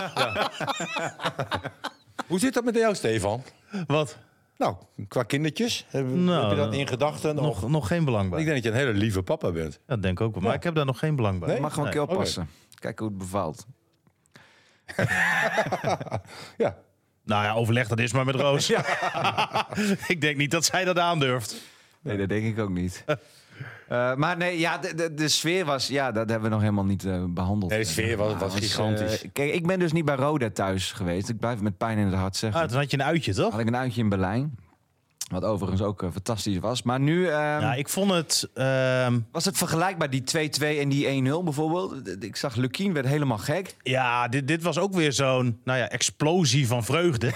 Hoe zit dat met jou, Stefan? wat? Nou, qua kindertjes, heb, Nou, heb je dat in gedachten? Of- Nog, nog geen belang bij. Ik denk dat je een hele lieve papa bent. Ja, dat denk ik ook wel. Maar Ja. ik heb daar nog geen belang bij. Nee? Mag gewoon Nee. een keer oppassen. Kijken hoe het bevalt. Ja. Nou ja, overleg dat is maar met Roos. Ik denk niet dat zij dat aandurft. Nee, dat denk ik ook niet. Uh, maar nee, ja, de, de, de sfeer was... Ja, dat hebben we nog helemaal niet uh, behandeld. Nee, de sfeer was- was uh, gigantisch. kijk, ik ben dus niet bij Roda thuis geweest. Ik blijf het met pijn in het hart zeggen. Ah, toen had je een uitje, toch? Had ik een uitje in Berlijn. Wat overigens ook uh, fantastisch was. Maar nu... Uh, Ja, ik vond het... ehm, was het vergelijkbaar, die twee-twee en die één nul bijvoorbeeld? Ik zag Lukien werd helemaal gek. ja, dit, dit was ook weer zo'n nou ja, explosie van vreugde.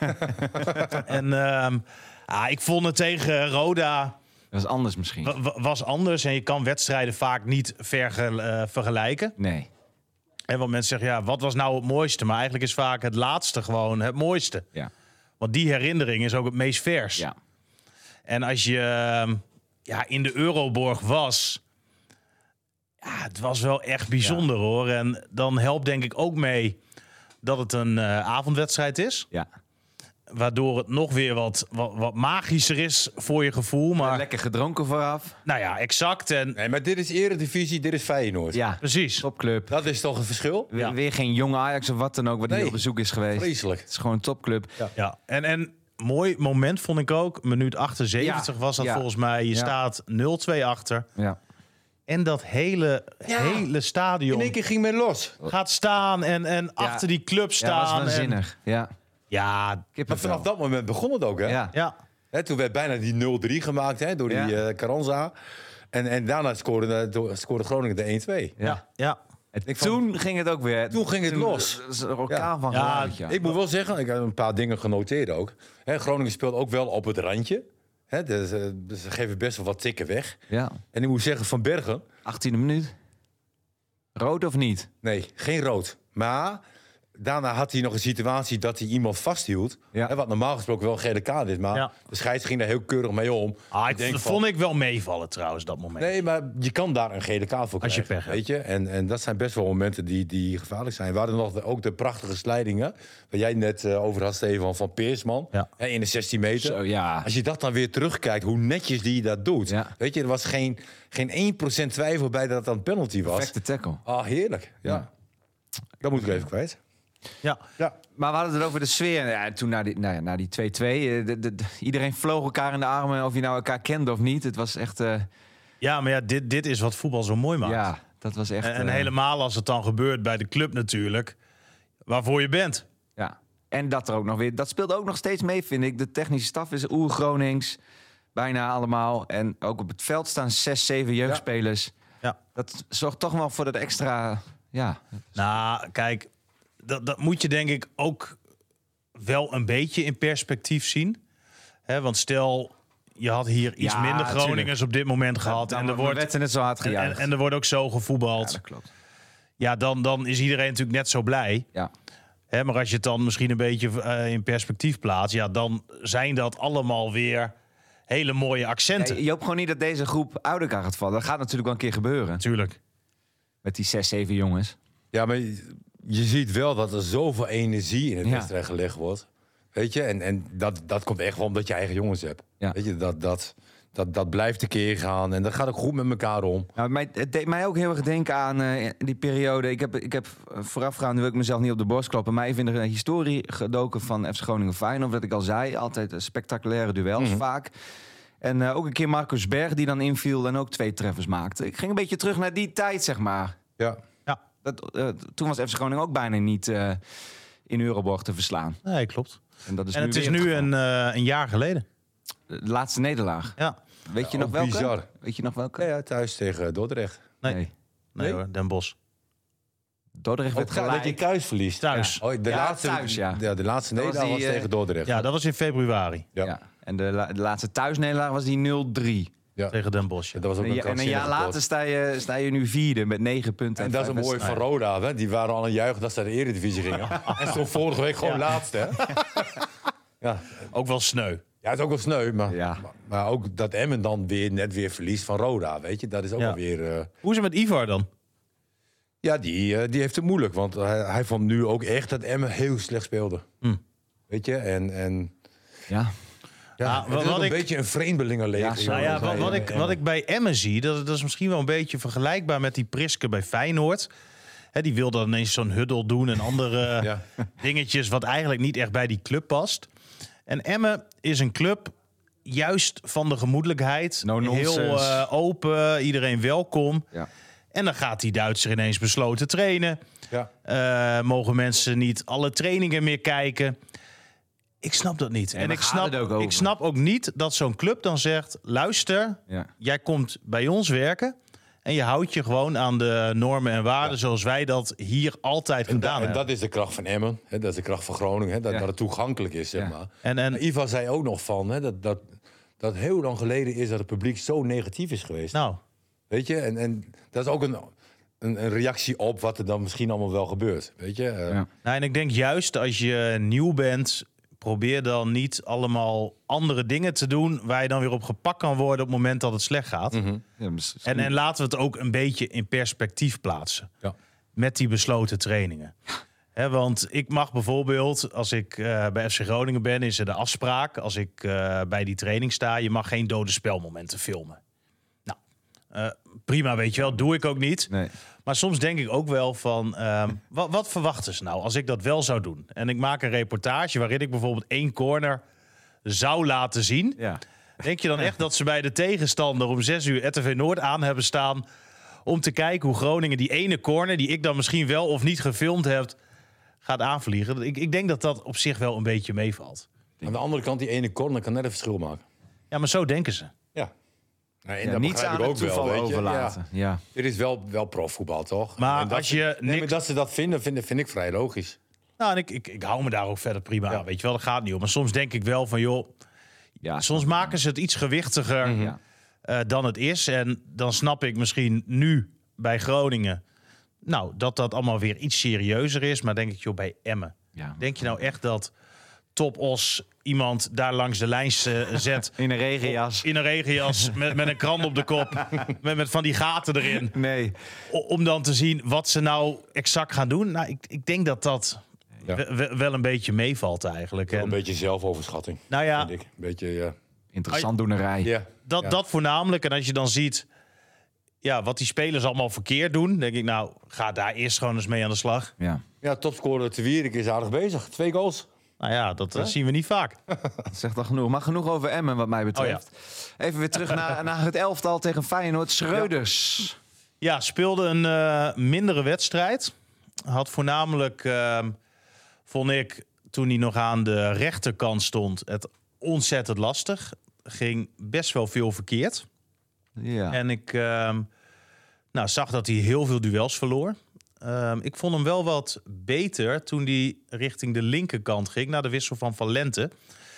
En ehm, ah, ik vond het tegen Roda... Dat is anders misschien. wa- wa- was anders. En je kan wedstrijden vaak niet vergel- eh, vergelijken. Nee. En want mensen zeggen, ja, wat was nou het mooiste? Maar eigenlijk is vaak het laatste gewoon het mooiste. Ja. Want die herinnering is ook het meest vers. Ja. En als je ehm, ja, in de Euroborg was... Ja, het was wel echt bijzonder, hoor. En dan helpt denk ik ook mee dat het een eh, avondwedstrijd is. Ja. Waardoor het nog weer wat, wat, wat magischer is voor je gevoel. Maar Lekker gedronken vooraf. nou ja, exact. En Nee, maar dit is Eredivisie, dit is Feyenoord. Ja. precies. Topclub. Dat is toch een verschil? We- Ja. Weer geen jonge Ajax of wat dan ook, wat Nee. die op bezoek is geweest. Vreselijk. Het is gewoon een topclub. Ja. En, en mooi moment vond ik ook. Minuut achtenzeventig Ja. was dat Ja. volgens mij. Je Ja. staat nul twee achter. Ja. En dat hele, Ja. hele In stadion één keer ging men los. gaat staan en, en achter die club Ja, staan. was en- waanzinnig. Ja. Ja, Maar Kippenvel. vanaf dat moment begon het ook, hè? Ja. ja. Hè, toen werd bijna die nul drie gemaakt, hè, door die Ja. eh Carranza. En, en daarna scoorde, do- scoorde Groningen de één twee. Ja. Ja, ja. En toen ging het ook weer. Toen ging het los. Dat is een orkaan Ja. van Ja, geluid, ja. Ik moet wel zeggen, ik heb een paar dingen genoteerd ook. Hè, Groningen speelt ook wel op het randje. Hè, dus, eh, dus ze geven best wel wat tikken weg. Ja. En ik moet zeggen, Van Bergen, achttiende minuut. Rood of niet? nee, geen rood. Maar daarna had hij nog een situatie dat hij iemand vasthield. Ja. Hè, wat normaal gesproken wel een gele kaart is. Maar Ja. de scheids ging daar heel keurig mee om. Ah, ik, denk dat van- vond ik wel meevallen trouwens, dat moment. Nee, maar je kan daar een gele kaart voor Als je krijgen. pech hebt. Weet je? En, en dat zijn best wel momenten die, die gevaarlijk zijn. We hadden nog de, ook de prachtige slijdingen. Waar jij net uh, over had, Stefan, van Peersman. Ja. Hè, in de zestien meter. Zo, ja. Als je dat dan weer terugkijkt, hoe netjes die dat doet. Ja. Weet je, er was geen, geen één procent twijfel bij dat het een penalty was. Perfecte tackle. Ah, heerlijk. Ja. Ja. Dat moet ik even kwijt. Ja. Ja. Maar we hadden het over de sfeer. Ja, toen na die, nou ja, na die twee-twee. eh, de- de- de- iedereen vloog elkaar in de armen. Of je nou elkaar kende of niet. Het was echt... eh, ja, maar ja, dit, dit is wat voetbal zo mooi maakt. ja, dat was echt... En, en eh, helemaal als het dan gebeurt bij de club natuurlijk. Waarvoor je bent. Ja. En dat er ook nog weer... Dat speelt ook nog steeds mee, vind ik. De technische staf is oer-Gronings. Bijna allemaal. En ook op het veld staan zes, zeven jeugdspelers. Ja. Dat zorgt toch wel voor dat extra... Ja, Nou, kijk, dat, dat moet je denk ik ook wel een beetje in perspectief zien. Hè, want stel, je had hier iets Ja, minder tuurlijk. Groningers op dit moment gehad. Dan En er, wordt, werd er net zo hard en, gejuicht. en, en er wordt ook zo ja, gevoetbald. dat klopt. Ja, dan, dan is iedereen natuurlijk net zo blij. Ja. Hè, maar als je het dan misschien een beetje eh, in perspectief plaatst... ja, dan zijn dat allemaal weer hele mooie accenten. Nee, je hoopt gewoon niet dat deze groep uit elkaar gaat vallen. Dat gaat natuurlijk wel een keer gebeuren. Natuurlijk. Met die zes, zeven jongens. Ja, maar je, je ziet wel dat er zoveel energie in het Ja. wedstrijd gelegd wordt. Weet je, en, en dat, dat komt echt wel omdat je eigen jongens hebt. Ja. Weet je, dat, dat, dat, dat blijft een keer gaan en dat gaat ook goed met elkaar om. Nou, mij, het deed mij ook heel erg denken aan eh, die periode. Ik heb, ik heb voorafgaand, nu wil ik mezelf niet op de borst kloppen... maar even in de historie gedoken van F C Groningen Feyenoord. Wat ik al zei, altijd eh, spectaculaire duels Mhm. vaak. En eh, ook een keer Marcus Berg die dan inviel en ook twee treffers maakte. Ik ging een beetje terug naar die tijd, zeg maar. Ja. Dat, eh, toen was F C Groningen ook bijna niet eh, in Euroborg te verslaan. Nee, klopt. En, dat is En nu het is weer nu geval. een, uh, een jaar geleden. De laatste nederlaag. Ja. Weet je Ja, nog ook welke? bizar. Weet je nog welke? Ja, ja, thuis tegen Dordrecht. Nee. Nee. Nee, Nee? hoor, Den Bosch. Dordrecht werd Of dat gelijk. je thuis verliest. Thuis. Oh, de Ja, laatste, thuis, ja. de laatste Dat was nederlaag was, die, eh, tegen Dordrecht. Ja, dat was in februari Ja. Ja. En de, la- de laatste thuisnederlaag was die nul drie. Ja. tegen Den Bosch. Ja. Dat was ook En, een, ja, en een krankzinnige jaar pot. later sta je, sta je nu vierde met negen punten. En dat is een vijf mooie van wedstrijden. Roda. Hè? Die waren al een juichen dat ze naar de Eredivisie gingen. En stond vorige week gewoon Ja. laatste. Hè? Ja. Ook wel sneu. ja, het is ook wel sneu. Maar, Ja. maar, maar ook dat Emmen dan weer net weer verliest van Roda. Weet je? Dat is ook Ja. wel weer... eh, Hoe is het met Ivar dan? Ja, die, eh, die heeft het moeilijk. Want hij, hij vond nu ook echt dat Emmen heel slecht speelde. Hm. Weet je? En... en Ja. ja, Nou, het wat- is ook wat een ik- beetje een vreemdelingenleven. Ja, zo- Nou ja, wat, wat, Ja, ik, ja. wat ik bij Emmen zie, dat, dat is misschien wel een beetje vergelijkbaar met die Priske bij Feyenoord. Hè, die wil dan ineens zo'n huddle doen en andere Ja. dingetjes wat eigenlijk niet echt bij die club past. En Emmen is een club juist van de gemoedelijkheid. No nonsense. heel eh, open, iedereen welkom. Ja. En dan gaat die Duitser ineens besloten trainen. Ja. Eh, mogen mensen niet alle trainingen meer kijken. Ik snap dat niet. Nee, en daar ik gaat snap, het ook over. ik snap ook niet dat zo'n club dan zegt... luister, Ja. jij komt bij ons werken... en je houdt je gewoon aan de normen en waarden... zoals wij dat hier altijd En, gedaan da- en hebben. dat is de kracht van Emmen. Hè? Dat is de kracht van Groningen. Hè? Dat, Ja. dat het toegankelijk is, zeg Ja. maar. En, en, Maar Ivar zei ook nog van... Hè, dat, dat, dat heel lang geleden is dat het publiek zo negatief is geweest. nou, Weet je? En, en dat is ook een, een, een reactie op wat er dan misschien allemaal wel gebeurt. Weet je? Eh, Ja. nou, en ik denk juist als je nieuw bent... probeer dan niet allemaal andere dingen te doen... waar je dan weer op gepakt kan worden op het moment dat het slecht gaat. mhm. Ja, misschien- En, en laten we het ook een beetje in perspectief plaatsen. Ja. Met die besloten trainingen. Hè, want ik mag bijvoorbeeld, als ik eh, bij F C Groningen ben... is er de afspraak, als ik eh, bij die training sta... je mag geen dode spelmomenten filmen. Nou, eh, prima, weet je wel, doe ik ook niet. Nee. Maar soms denk ik ook wel van... ehm, wat, wat verwachten ze nou als ik dat wel zou doen? En ik maak een reportage waarin ik bijvoorbeeld één corner zou laten zien... Ja. Denk je dan echt dat ze bij de tegenstander om zes uur R T V Noord aan hebben staan... om te kijken hoe Groningen die ene corner... die ik dan misschien wel of niet gefilmd heb, gaat aanvliegen? Ik, ik denk dat dat op zich wel een beetje meevalt. Aan de andere kant, die ene corner kan net een verschil maken. Ja, maar zo denken ze. Ja. Nou, en Ja, dat niets begrijp aan ik het ook wel, toeval weet je. overlaten. Ja. Ja. Dit is wel, wel profvoetbal, toch? Maar En dat als ze- je nee, niks- maar dat ze dat vinden, vind, vind ik vrij logisch. Nou, en ik, ik, ik hou me daar ook verder prima Ja. aan. Weet je wel, dat gaat niet om. Maar soms denk ik wel van, joh... Ja, Soms maken ze het iets gewichtiger Ja. eh, dan het is. En dan snap ik misschien nu bij Groningen... nou, dat dat allemaal weer iets serieuzer is. Maar denk ik, joh, bij Emmen... Ja. Denk je nou echt dat Topos iemand daar langs de lijn eh, zet... In een regenjas. in een regenjas met, met een krant op de kop... Met, met van die gaten erin... Nee. o- om dan te zien wat ze nou exact gaan doen? Nou, ik, ik denk dat dat Ja. we- we- wel een beetje meevalt eigenlijk. Wel En, een beetje zelfoverschatting, nou ja, vind ik. Een beetje, ja. Interessant doenerij. Ja. dat, Ja. dat voornamelijk. En als je dan ziet ja, wat die spelers allemaal verkeerd doen... denk ik, nou, ga daar eerst gewoon eens mee aan de slag. Ja. Ja, topscorer Te Wierik is aardig bezig. Twee goals. Nou ja, dat eh, zien we niet vaak. Dat zegt al genoeg. Maar genoeg over Emmen wat mij betreft. Even weer terug naar, naar het elftal tegen Feyenoord. Schreuders. Ja, speelde een eh, mindere wedstrijd. Had voornamelijk, eh, vond ik, toen hij nog aan de rechterkant stond... het ontzettend lastig. Ging best wel veel verkeerd. Ja. En ik eh, nou, zag dat hij heel veel duels verloor. Uh, ik vond hem wel wat beter toen hij richting de linkerkant ging... na de wissel van Valente.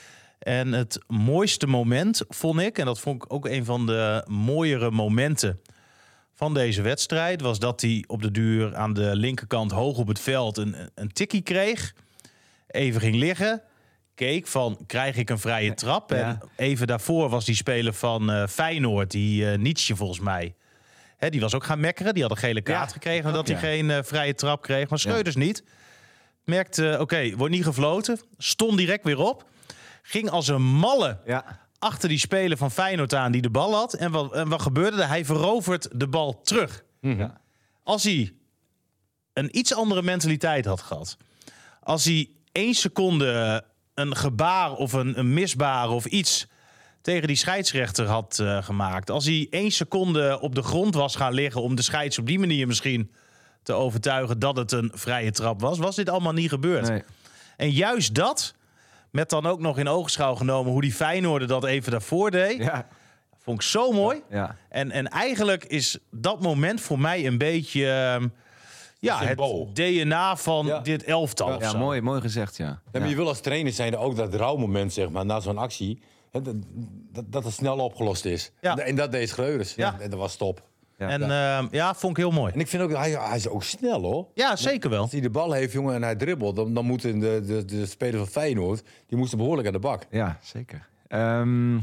En het mooiste moment vond ik... en dat vond ik ook een van de mooiere momenten van deze wedstrijd... was dat hij op de duur aan de linkerkant hoog op het veld een, een tikkie kreeg. Even ging liggen. Keek van, krijg ik een vrije trap? Ja. En even daarvoor was die speler van uh, Feyenoord, die uh, Nietzsche volgens mij... He, die was ook gaan mekkeren. Die had een gele kaart Ja. gekregen... omdat Ja. hij geen uh, vrije trap kreeg. Maar Schreuders niet. Merkte, uh, oké, okay, wordt niet gefloten. Stond direct weer op. Ging als een malle Ja. achter die speler van Feyenoord aan die de bal had. En wat, en wat gebeurde er? Hij verovert de bal terug. Ja. Als hij een iets andere mentaliteit had gehad... als hij één seconde een gebaar of een, een misbaar of iets... tegen die scheidsrechter had uh, gemaakt... als hij één seconde op de grond was gaan liggen... om de scheids op die manier misschien te overtuigen... dat het een vrije trap was, was dit allemaal niet gebeurd. Nee. En juist dat Met dan ook nog in oogschouw genomen hoe die Feyenoorder dat even daarvoor deed. Ja. Vond ik zo mooi. Ja. En, en eigenlijk is dat moment voor mij een beetje uh, ja, het Symbool. D N A van Ja. dit elftal. of Ja, zo. mooi, mooi gezegd, ja. Ja, maar je wil als trainer zijn ook dat rouwmoment, zeg maar, na zo'n actie, hè, dat, dat, dat het snel opgelost is. Ja. En dat deed Schreuders. Ja. En dat was top. Ja. En ja. Uh, ja, vond ik heel mooi. En ik vind ook, hij, hij is ook snel, hoor. Ja, zeker wel. Als hij de bal heeft, jongen, en hij dribbelt, dan, dan moeten de, de, de spelers van Feyenoord, die moesten behoorlijk aan de bak. Ja, zeker. Um,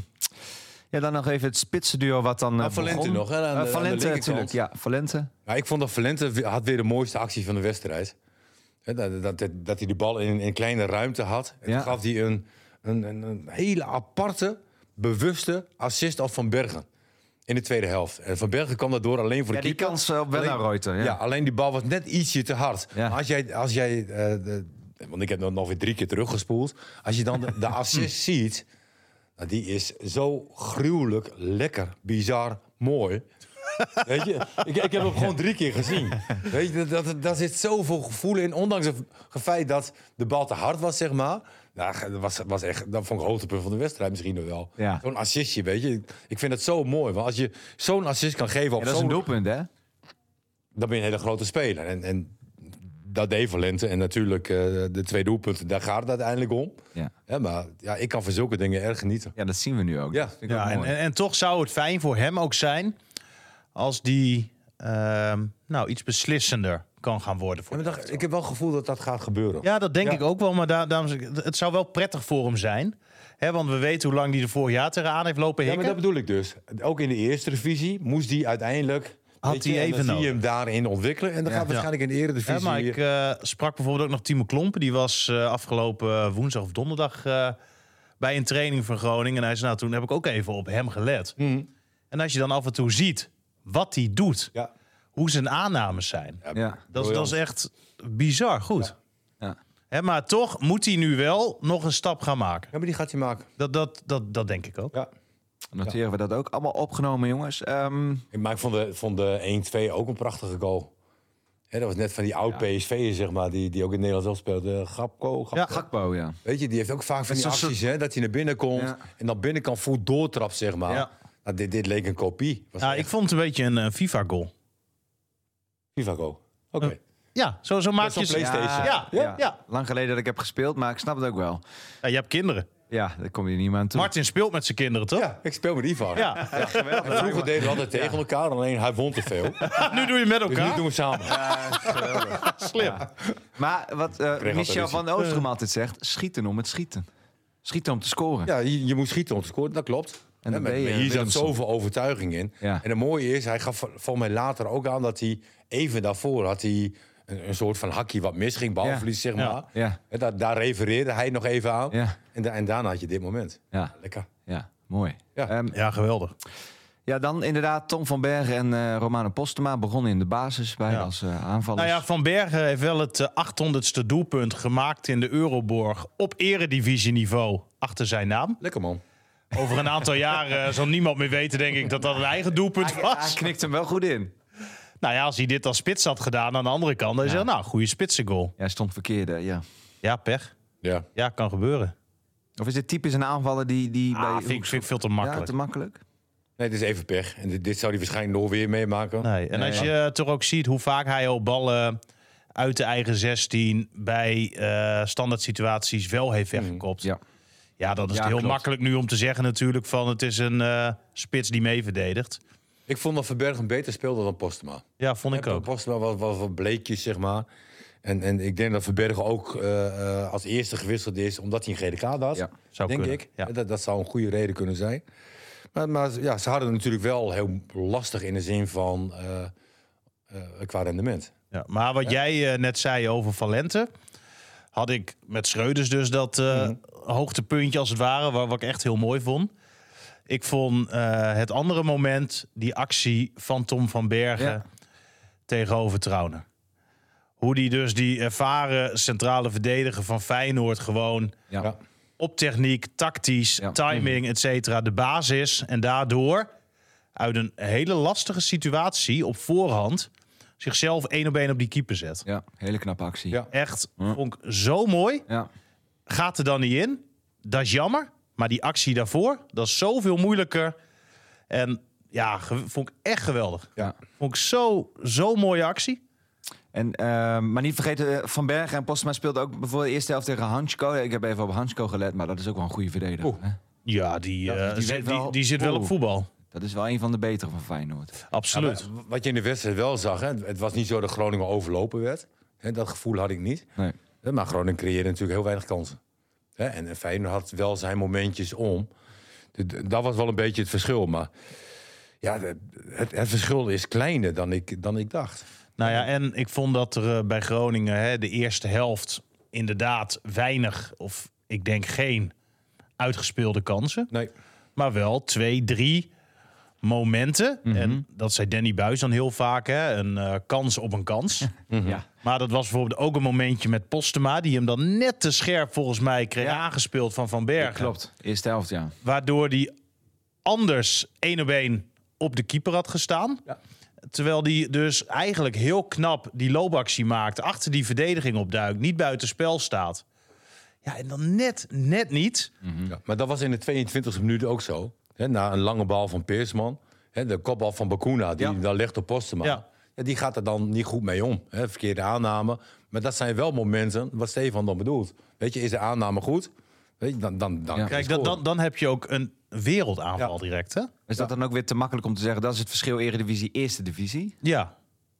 ja, dan nog even het spitsenduo wat dan uh, Ah, Valente begon. nog, hè, aan de- Uh, aan de Valente linkerkant. natuurlijk, ja. Valente. Ja, ik vond dat Valente had weer de mooiste actie van de wedstrijd. Hè, dat, dat, dat, dat hij de bal in een kleine ruimte had. En Ja. toen gaf hij een, een, een, een hele aparte, bewuste assist op Van Bergen. In de tweede helft. En Van Bergen kwam daardoor alleen voor de Ja, die keeper. kans uh, op Wellenreuter. Ja. Ja, alleen die bal was net ietsje te hard. Ja. Maar als jij, als jij uh, de, want ik heb nog weer drie keer teruggespoeld. Als je dan de, de assist ziet, nou, die is zo gruwelijk, lekker, bizar, mooi. Weet je, ik, ik heb hem gewoon drie keer gezien. Weet je, dat, dat, daar zit zoveel gevoel in. Ondanks het feit dat de bal te hard was, zeg maar. Nou, dat was, was echt, dat vond ik het hoogtepunt van de wedstrijd misschien nog wel. Ja. Zo'n assistje, weet je. Ik vind het zo mooi. Want als je zo'n assist kan geven op Ja, dat is zo'n... een doelpunt, hè? Dan ben je een hele grote speler. En, en dat deed Valente. En natuurlijk uh, de twee doelpunten, daar gaat het uiteindelijk om. Ja. Ja, maar ja, ik kan van zulke dingen erg genieten. Ja, dat zien we nu ook. Ja. Dat vind ik ook Ja, en, mooi. en, en toch zou het fijn voor hem ook zijn als die uh, nou, iets beslissender kan gaan worden. Voor Ja, maar dat, ik heb wel het gevoel dat dat gaat gebeuren. Ja, dat denk Ja. ik ook wel. Maar daar, daarom, zeg ik, het zou wel prettig voor hem zijn. Hè, want we weten hoe lang hij er vorig jaar tegenaan heeft lopen Ja, hikken. maar dat bedoel ik dus. Ook in de eerste divisie moest hij uiteindelijk... Had weet je, hij en even dan zie je nodig. hem daarin ontwikkelen. En dan Ja. gaat waarschijnlijk in de Ja, eredivisie... maar ik uh, sprak bijvoorbeeld ook nog Timo Klompen. Die was uh, afgelopen woensdag of donderdag uh, bij een training van Groningen. En hij zei, nou, toen heb ik ook even op hem gelet. Mm. En als je dan af en toe ziet wat hij doet, Ja. hoe zijn aannames zijn. Ja. Dat, is- dat is echt bizar goed. Ja. Hè, maar toch moet hij nu wel nog een stap gaan maken. Ja, maar die gaat hij maken. Dat, dat, dat, dat denk ik ook. Ja. Noteren we dat ook. Allemaal opgenomen, jongens. Um, Maar ik vond de, vond de één twee ook een prachtige goal. Hè, dat was net van die oud-P S V'ers, zeg maar, die, die ook in Nederland zelf speelde. Gapko, Gapko. Ja. Gakpo, ja. Weet je, die heeft ook vaak van Met die zo'n acties, hè, dat hij naar binnen komt Ja. en dan binnenkant voet doortrapt, zeg maar. Ja. Nou, dit, dit leek een kopie. Was Nou, echt ik vond het een beetje een uh, FIFA-goal. FIFA goal. Oké. Een- Ja, zo, zo maak Met zo'n je... PlayStation. Ja, ja, ja. Lang geleden dat ik heb gespeeld, maar ik snap het ook wel. Ja, je hebt kinderen. Ja, daar kom je niet meer aan toe. Martin speelt met zijn kinderen, toch? Ja, ik speel met Ivar. Ja. En vroeger deden we altijd tegen elkaar, alleen hij won te veel. Nu doe je met Dus nu elkaar. doen we samen. Slim. Maar wat uh, altijd Michel ruzie. van Oostrom altijd zegt, schieten om het schieten. Schieten om te scoren. Ja, je, je moet schieten om te scoren, dat klopt. En Hè, dan maar ben je hier zat Willemsen. zoveel overtuiging in. Ja. En het mooie is, hij gaf voor mij later ook aan dat hij even daarvoor had hij een, een soort van hakje wat misging, balverlies, zeg maar. Ja. Ja, En daar, daar refereerde hij nog even aan. ja, En, da- en daarna had je dit moment. ja, Lekker. ja, mooi. Ja. Ehm, Ja, geweldig. ja, dan inderdaad Tom van Bergen en uh, Romano Postema begonnen in de basis bij Ja. als uh, aanvallers. Nou ja, Van Bergen heeft wel het uh, achthonderdste doelpunt gemaakt in de Euroborg op eredivisieniveau achter zijn naam. Lekker, man. Over een aantal jaren zal niemand meer weten, denk ik, dat dat een eigen doelpunt hij, hij was. knikt hem wel goed in. Nou ja, als hij dit als spits had gedaan aan de andere kant, dan is Ja. hij, nou, goede spitsengoal. Hij stond verkeerde, ja. Ja, pech. Ja. Ja, kan gebeuren. Of is dit typisch een aanvaller die... die Ah, bij, vind, ik, vind ik veel te Ja, makkelijk. te makkelijk? Nee, het is even pech. En dit, dit zou hij waarschijnlijk nog weer meemaken. Nee. En Nee, als ja. je toch ook ziet hoe vaak hij al ballen uit de eigen zestien bij uh, standaard situaties wel heeft weggekopt. Ja. Ja, dan is Ja, het heel klopt. makkelijk nu om te zeggen natuurlijk van het is een uh, spits die mee verdedigt. Ik vond dat Verbergen beter speelde dan Postema. Ja, vond ik Ja, ook. Postema was, was wat bleekjes, zeg maar. En, en ik denk dat Verbergen ook uh, uh, als eerste gewisseld is, omdat hij een gele kaart had. Ja, zou denk kunnen, ik. ja. Dat, dat zou een goede reden kunnen zijn. Maar, maar ja, ze hadden het natuurlijk wel heel lastig in de zin van uh, uh, qua rendement. Ja, maar wat jij uh, net zei over Valente, had ik met Schreuders dus dat uh, Mhm. hoogtepuntje als het ware, wat, wat ik echt heel mooi vond. Ik vond uh, het andere moment, die actie van Tom van Bergen Ja. tegenover Trauner. Hoe die dus die ervaren centrale verdediger van Feyenoord gewoon Ja. Ja. op techniek, tactisch, Ja. timing, et cetera, de basis. En daardoor uit een hele lastige situatie op voorhand zichzelf één op één op die keeper zet. Ja, hele knappe actie. Ja. Echt, Ja. vond ik zo mooi. Ja. Gaat er dan niet in. dat is jammer. Maar die actie daarvoor, dat is zoveel moeilijker. En ja, ge- vond ik echt geweldig. Ja. Vond ik zo, zo mooie actie. En, uh, maar niet vergeten, Van Bergen en Postma speelden ook bijvoorbeeld de eerste helft tegen Hansko. Ik heb even op Hansko gelet, maar dat is ook wel een goede verdediger. Oeh. Hè? Ja, die, Ja, uh, die zit, weet wel- die, die zit wel Oeh. op voetbal. Dat is wel een van de betere van Feyenoord. Absoluut. Ja, maar wat je in de wedstrijd wel zag, hè, het was niet zo dat Groningen overlopen werd. Hè, dat gevoel had ik niet. Nee. Maar Groningen creëerde natuurlijk heel weinig kansen. Hè, en Feyenoord had wel zijn momentjes om. De- de- Dat was wel een beetje het verschil. Maar ja, de- het, het verschil is kleiner dan ik, dan ik dacht. Nou ja, en ik vond dat er uh, bij Groningen hè, de eerste helft inderdaad weinig, of ik denk geen, uitgespeelde kansen. Nee. Maar wel twee, drie momenten. Mhm. En dat zei Danny Buis dan heel vaak, hè, een uh, kans op een kans. Ja. Maar dat was bijvoorbeeld ook een momentje met Postema, die hem dan net te scherp volgens mij kreeg Ja. aangespeeld van Van Bergen. Klopt. Eerste helft, ja. Waardoor die anders één op één op de keeper had gestaan. Ja. Terwijl die dus eigenlijk heel knap die loopactie maakt, achter die verdediging opduikt, niet buiten spel staat. Ja, en dan net, net niet. Ja, maar dat was in de tweeëntwintigste minuut ook zo. Hè, na een lange bal van Peersman. Hè, de kopbal van Bakuna, die Ja. dan legt op Postema. Ja. Ja, die gaat er dan niet goed mee om. Hè, verkeerde aanname. Maar dat zijn wel momenten wat Stefan dan bedoelt. Weet je, is de aanname goed? Weet je, dan, dan, dan Ja. kun je Kijk, dan, scoren. dan, dan heb je ook een wereldaanval Ja. direct, hè? Is dat dan ook weer te makkelijk om te zeggen, dat is het verschil Eredivisie, Eerste Divisie? Ja.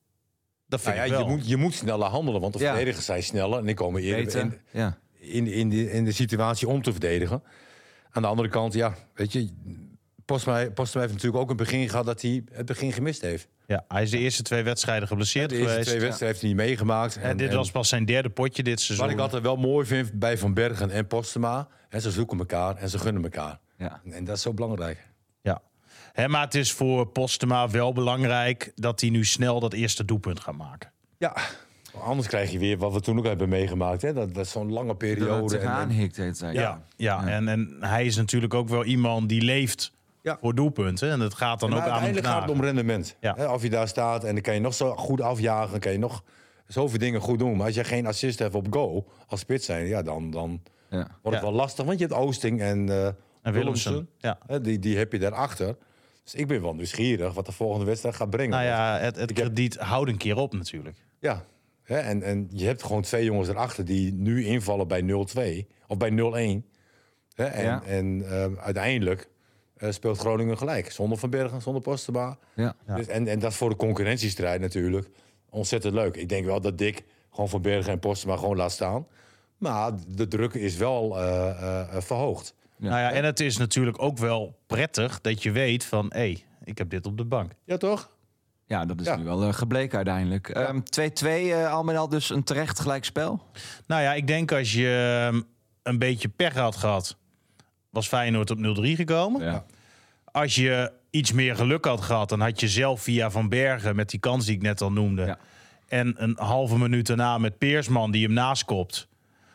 Dat vind Nou ja, ik wel. je, moet, je moet sneller handelen, want de Ja. verdedigers zijn sneller. En die komen eerder Beter. in, Ja. in, in, de, in de situatie om te verdedigen. Aan de andere kant, ja, weet je... Postma Postma heeft natuurlijk ook een begin gehad dat hij het begin gemist heeft. Ja, hij is de eerste twee wedstrijden geblesseerd De eerste geweest. twee wedstrijden heeft hij niet meegemaakt. En, dit was pas zijn derde potje dit seizoen. Wat ik altijd wel mooi vind bij Van Bergen en Postema... Hè, ze zoeken elkaar en ze gunnen elkaar. Ja. En dat is zo belangrijk. Ja. Hè, maar het is voor Postema wel belangrijk dat hij nu snel dat eerste doelpunt gaat maken. Ja, anders krijg je weer wat we toen ook hebben meegemaakt. Hè? Dat, dat is zo'n lange periode. En, Tegenaan en, hikt, heet zij. Ja, ja. Ja. En, en hij is natuurlijk ook wel iemand die leeft Ja. voor doelpunten. En dat gaat dan maar ook aan hem uiteindelijk gaat het om rendement. Ja. Hè, of je daar staat en dan kan je nog zo goed afjagen... dan kan je nog zoveel dingen goed doen. Maar als je geen assist hebt op goal als spits zijn... Ja, dan, dan Ja. wordt het Ja. wel lastig. Want je hebt Oosting en, uh, En Willemsen. Ja. Hè, die, die heb je daarachter. Dus ik ben wel nieuwsgierig wat de volgende wedstrijd gaat brengen. Nou ja, het, het Ik heb- krediet houdt een keer op natuurlijk. Ja, hè, en, en je hebt gewoon twee jongens erachter die nu invallen bij nul twee of bij nul-een. Hè, en Ja. en uh, uiteindelijk uh, speelt Groningen gelijk. Zonder Van Bergen, zonder Postema. Ja. Ja. Dus, en, en dat is voor de concurrentiestrijd natuurlijk ontzettend leuk. Ik denk wel dat Dick gewoon Van Bergen en Postema gewoon laat staan. Maar de druk is wel uh, uh, uh, verhoogd. Ja. Nou ja, en het is natuurlijk ook wel prettig dat je weet van... hé, hey, ik heb dit op de bank. Ja, toch? Ja, dat is Ja. nu wel eh, gebleken uiteindelijk. Ehm, twee-twee, eh, al met al dus een terecht gelijkspel. Nou ja, ik denk als je um, een beetje pech had gehad... was Feyenoord op nul drie gekomen. Ja. Als je iets meer geluk had gehad... dan had je zelf via Van Bergen met die kans die ik net al noemde... Ja. en een halve minuut daarna met Peersman die hem naskopt...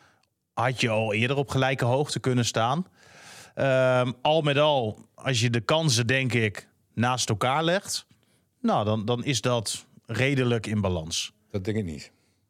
had je al eerder op gelijke hoogte kunnen staan. Um, al met al, als je de kansen, denk ik, naast elkaar legt... nou, dan, dan is dat redelijk in balans. Dat denk ik niet.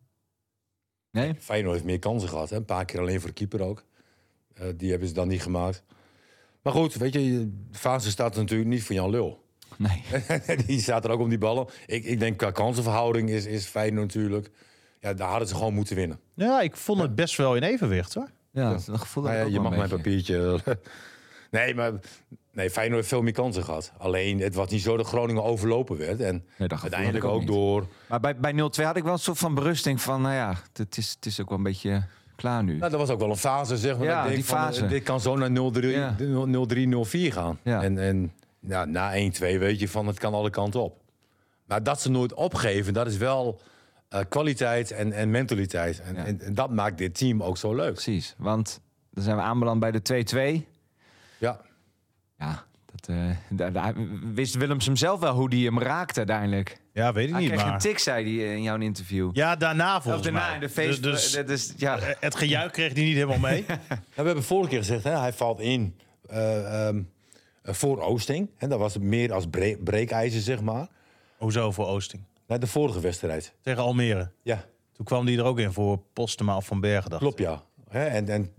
Nee? Feyenoord heeft meer kansen gehad. Hè? Een paar keer alleen voor de keeper ook. Uh, die hebben ze dan niet gemaakt. Maar goed, weet je, de fase staat er natuurlijk niet voor Jan Lul. Nee. Die staat er ook om die ballen. Ik, ik denk qua kansenverhouding is, is Feyenoord natuurlijk... Ja, daar hadden ze gewoon moeten winnen. Ja, ik vond het best wel in evenwicht, hoor. Ja, dat gevoel Nou heb ja, ik je ook mag wel mijn een beetje. papiertje... nee, maar nee, Feyenoord heeft veel meer kansen gehad. Alleen, het was niet zo dat Groningen overlopen werd. En Nee, dat gevoel uiteindelijk had ik ook, ook niet. door... Maar bij, bij nul twee had ik wel een soort van berusting van... nou ja, het is, het is ook wel een beetje klaar nu. Nou, dat was ook wel een fase, zeg maar. Ja, dat ik denk die van, fase. eh, dit kan zo naar nul drie, Ja. nul drie, nul vier gaan. Ja. En, en ja, na één twee weet je van, het kan alle kanten op. Maar dat ze nooit opgeven, dat is wel uh, kwaliteit en, en mentaliteit. En, Ja. en, en dat maakt dit team ook zo leuk. Precies, want dan zijn we aanbeland bij de twee-twee. Ja. Ja, dat, uh, daar, daar wist Willems hem zelf wel hoe die hem raakte uiteindelijk. Ja, weet ik Hij niet, kreeg maar... een tik, zei hij in jouw interview. Ja, daarna Of volgens daarna mij. in de Facebook. Dus, dus Dus, ja. eh, het gejuich kreeg hij niet helemaal mee. Nou, we hebben vorige keer gezegd, hè, hij valt in uh, um, uh, voor Oosting. En dat was het meer als bre- breekijzer, zeg maar. Hoezo voor Oosting? Naar de vorige wedstrijd. Tegen Almere. Ja, Toen kwam die er ook in voor Postema of Van Bergen, dacht ik. klopt ja. Hè, en, en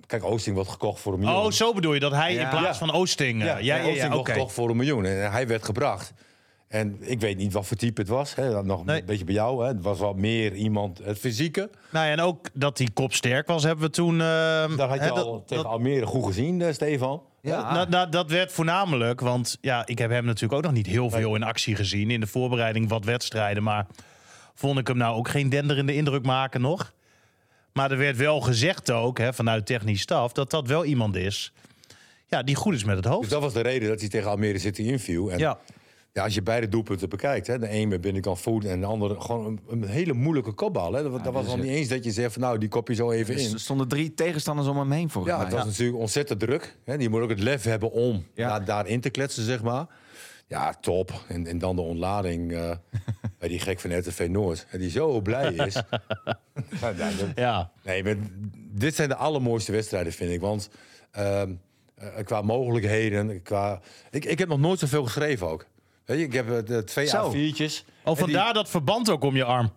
kijk, Oosting wordt gekocht voor een miljoen. Oh, zo bedoel je dat hij Ja. in plaats Ja. van Oosting... Uh, ja, ja, ja, Oosting ja wordt oké. gekocht voor een miljoen. En hij werd gebracht. En ik weet niet wat voor type het was. Hè. Nog Nee. een beetje bij jou. Hè. Het was wel meer iemand, het fysieke. Nou ja, en ook dat hij kopsterk was, hebben we toen... Uh, Daar had je hè, al dat, tegen dat, Almere goed gezien, uh, Stefan. Ja. nou, nou, dat werd voornamelijk, want ja, ik heb hem natuurlijk ook nog niet heel veel in actie gezien. In de voorbereiding wat wedstrijden, maar vond ik hem nou ook geen denderende indruk maken nog. Maar er werd wel gezegd ook, hè, vanuit technisch staf, dat dat wel iemand is ja, die goed is met het Dus hoofd. dat was de reden dat hij tegen Almere City inviel. En Ja. ja, als je beide doelpunten bekijkt, hè, de een met binnenkant voet en de andere gewoon een, een hele moeilijke kopbal. Hè. Dat, dat was dus al niet eens dat je zegt van nou, die kop je zo even in. Er stonden drie tegenstanders om hem heen volgens Ja, mij. het was natuurlijk ontzettend druk. Hè. Die moet ook het lef hebben om Ja. daar, daarin te kletsen, zeg maar. Ja, top. En, en dan de ontlading uh, bij die gek van R T V Noord. hè, Die zo blij is. ja, ja, dat- Ja. nee, maar dit zijn de allermooiste wedstrijden, vind ik. Want ehm, eh, qua mogelijkheden, qua... Ik, ik heb nog nooit zoveel geschreven ook. Weet je, ik heb uh, de twee Zo. A viertjes. Oh, vandaar dat verband ook om je arm.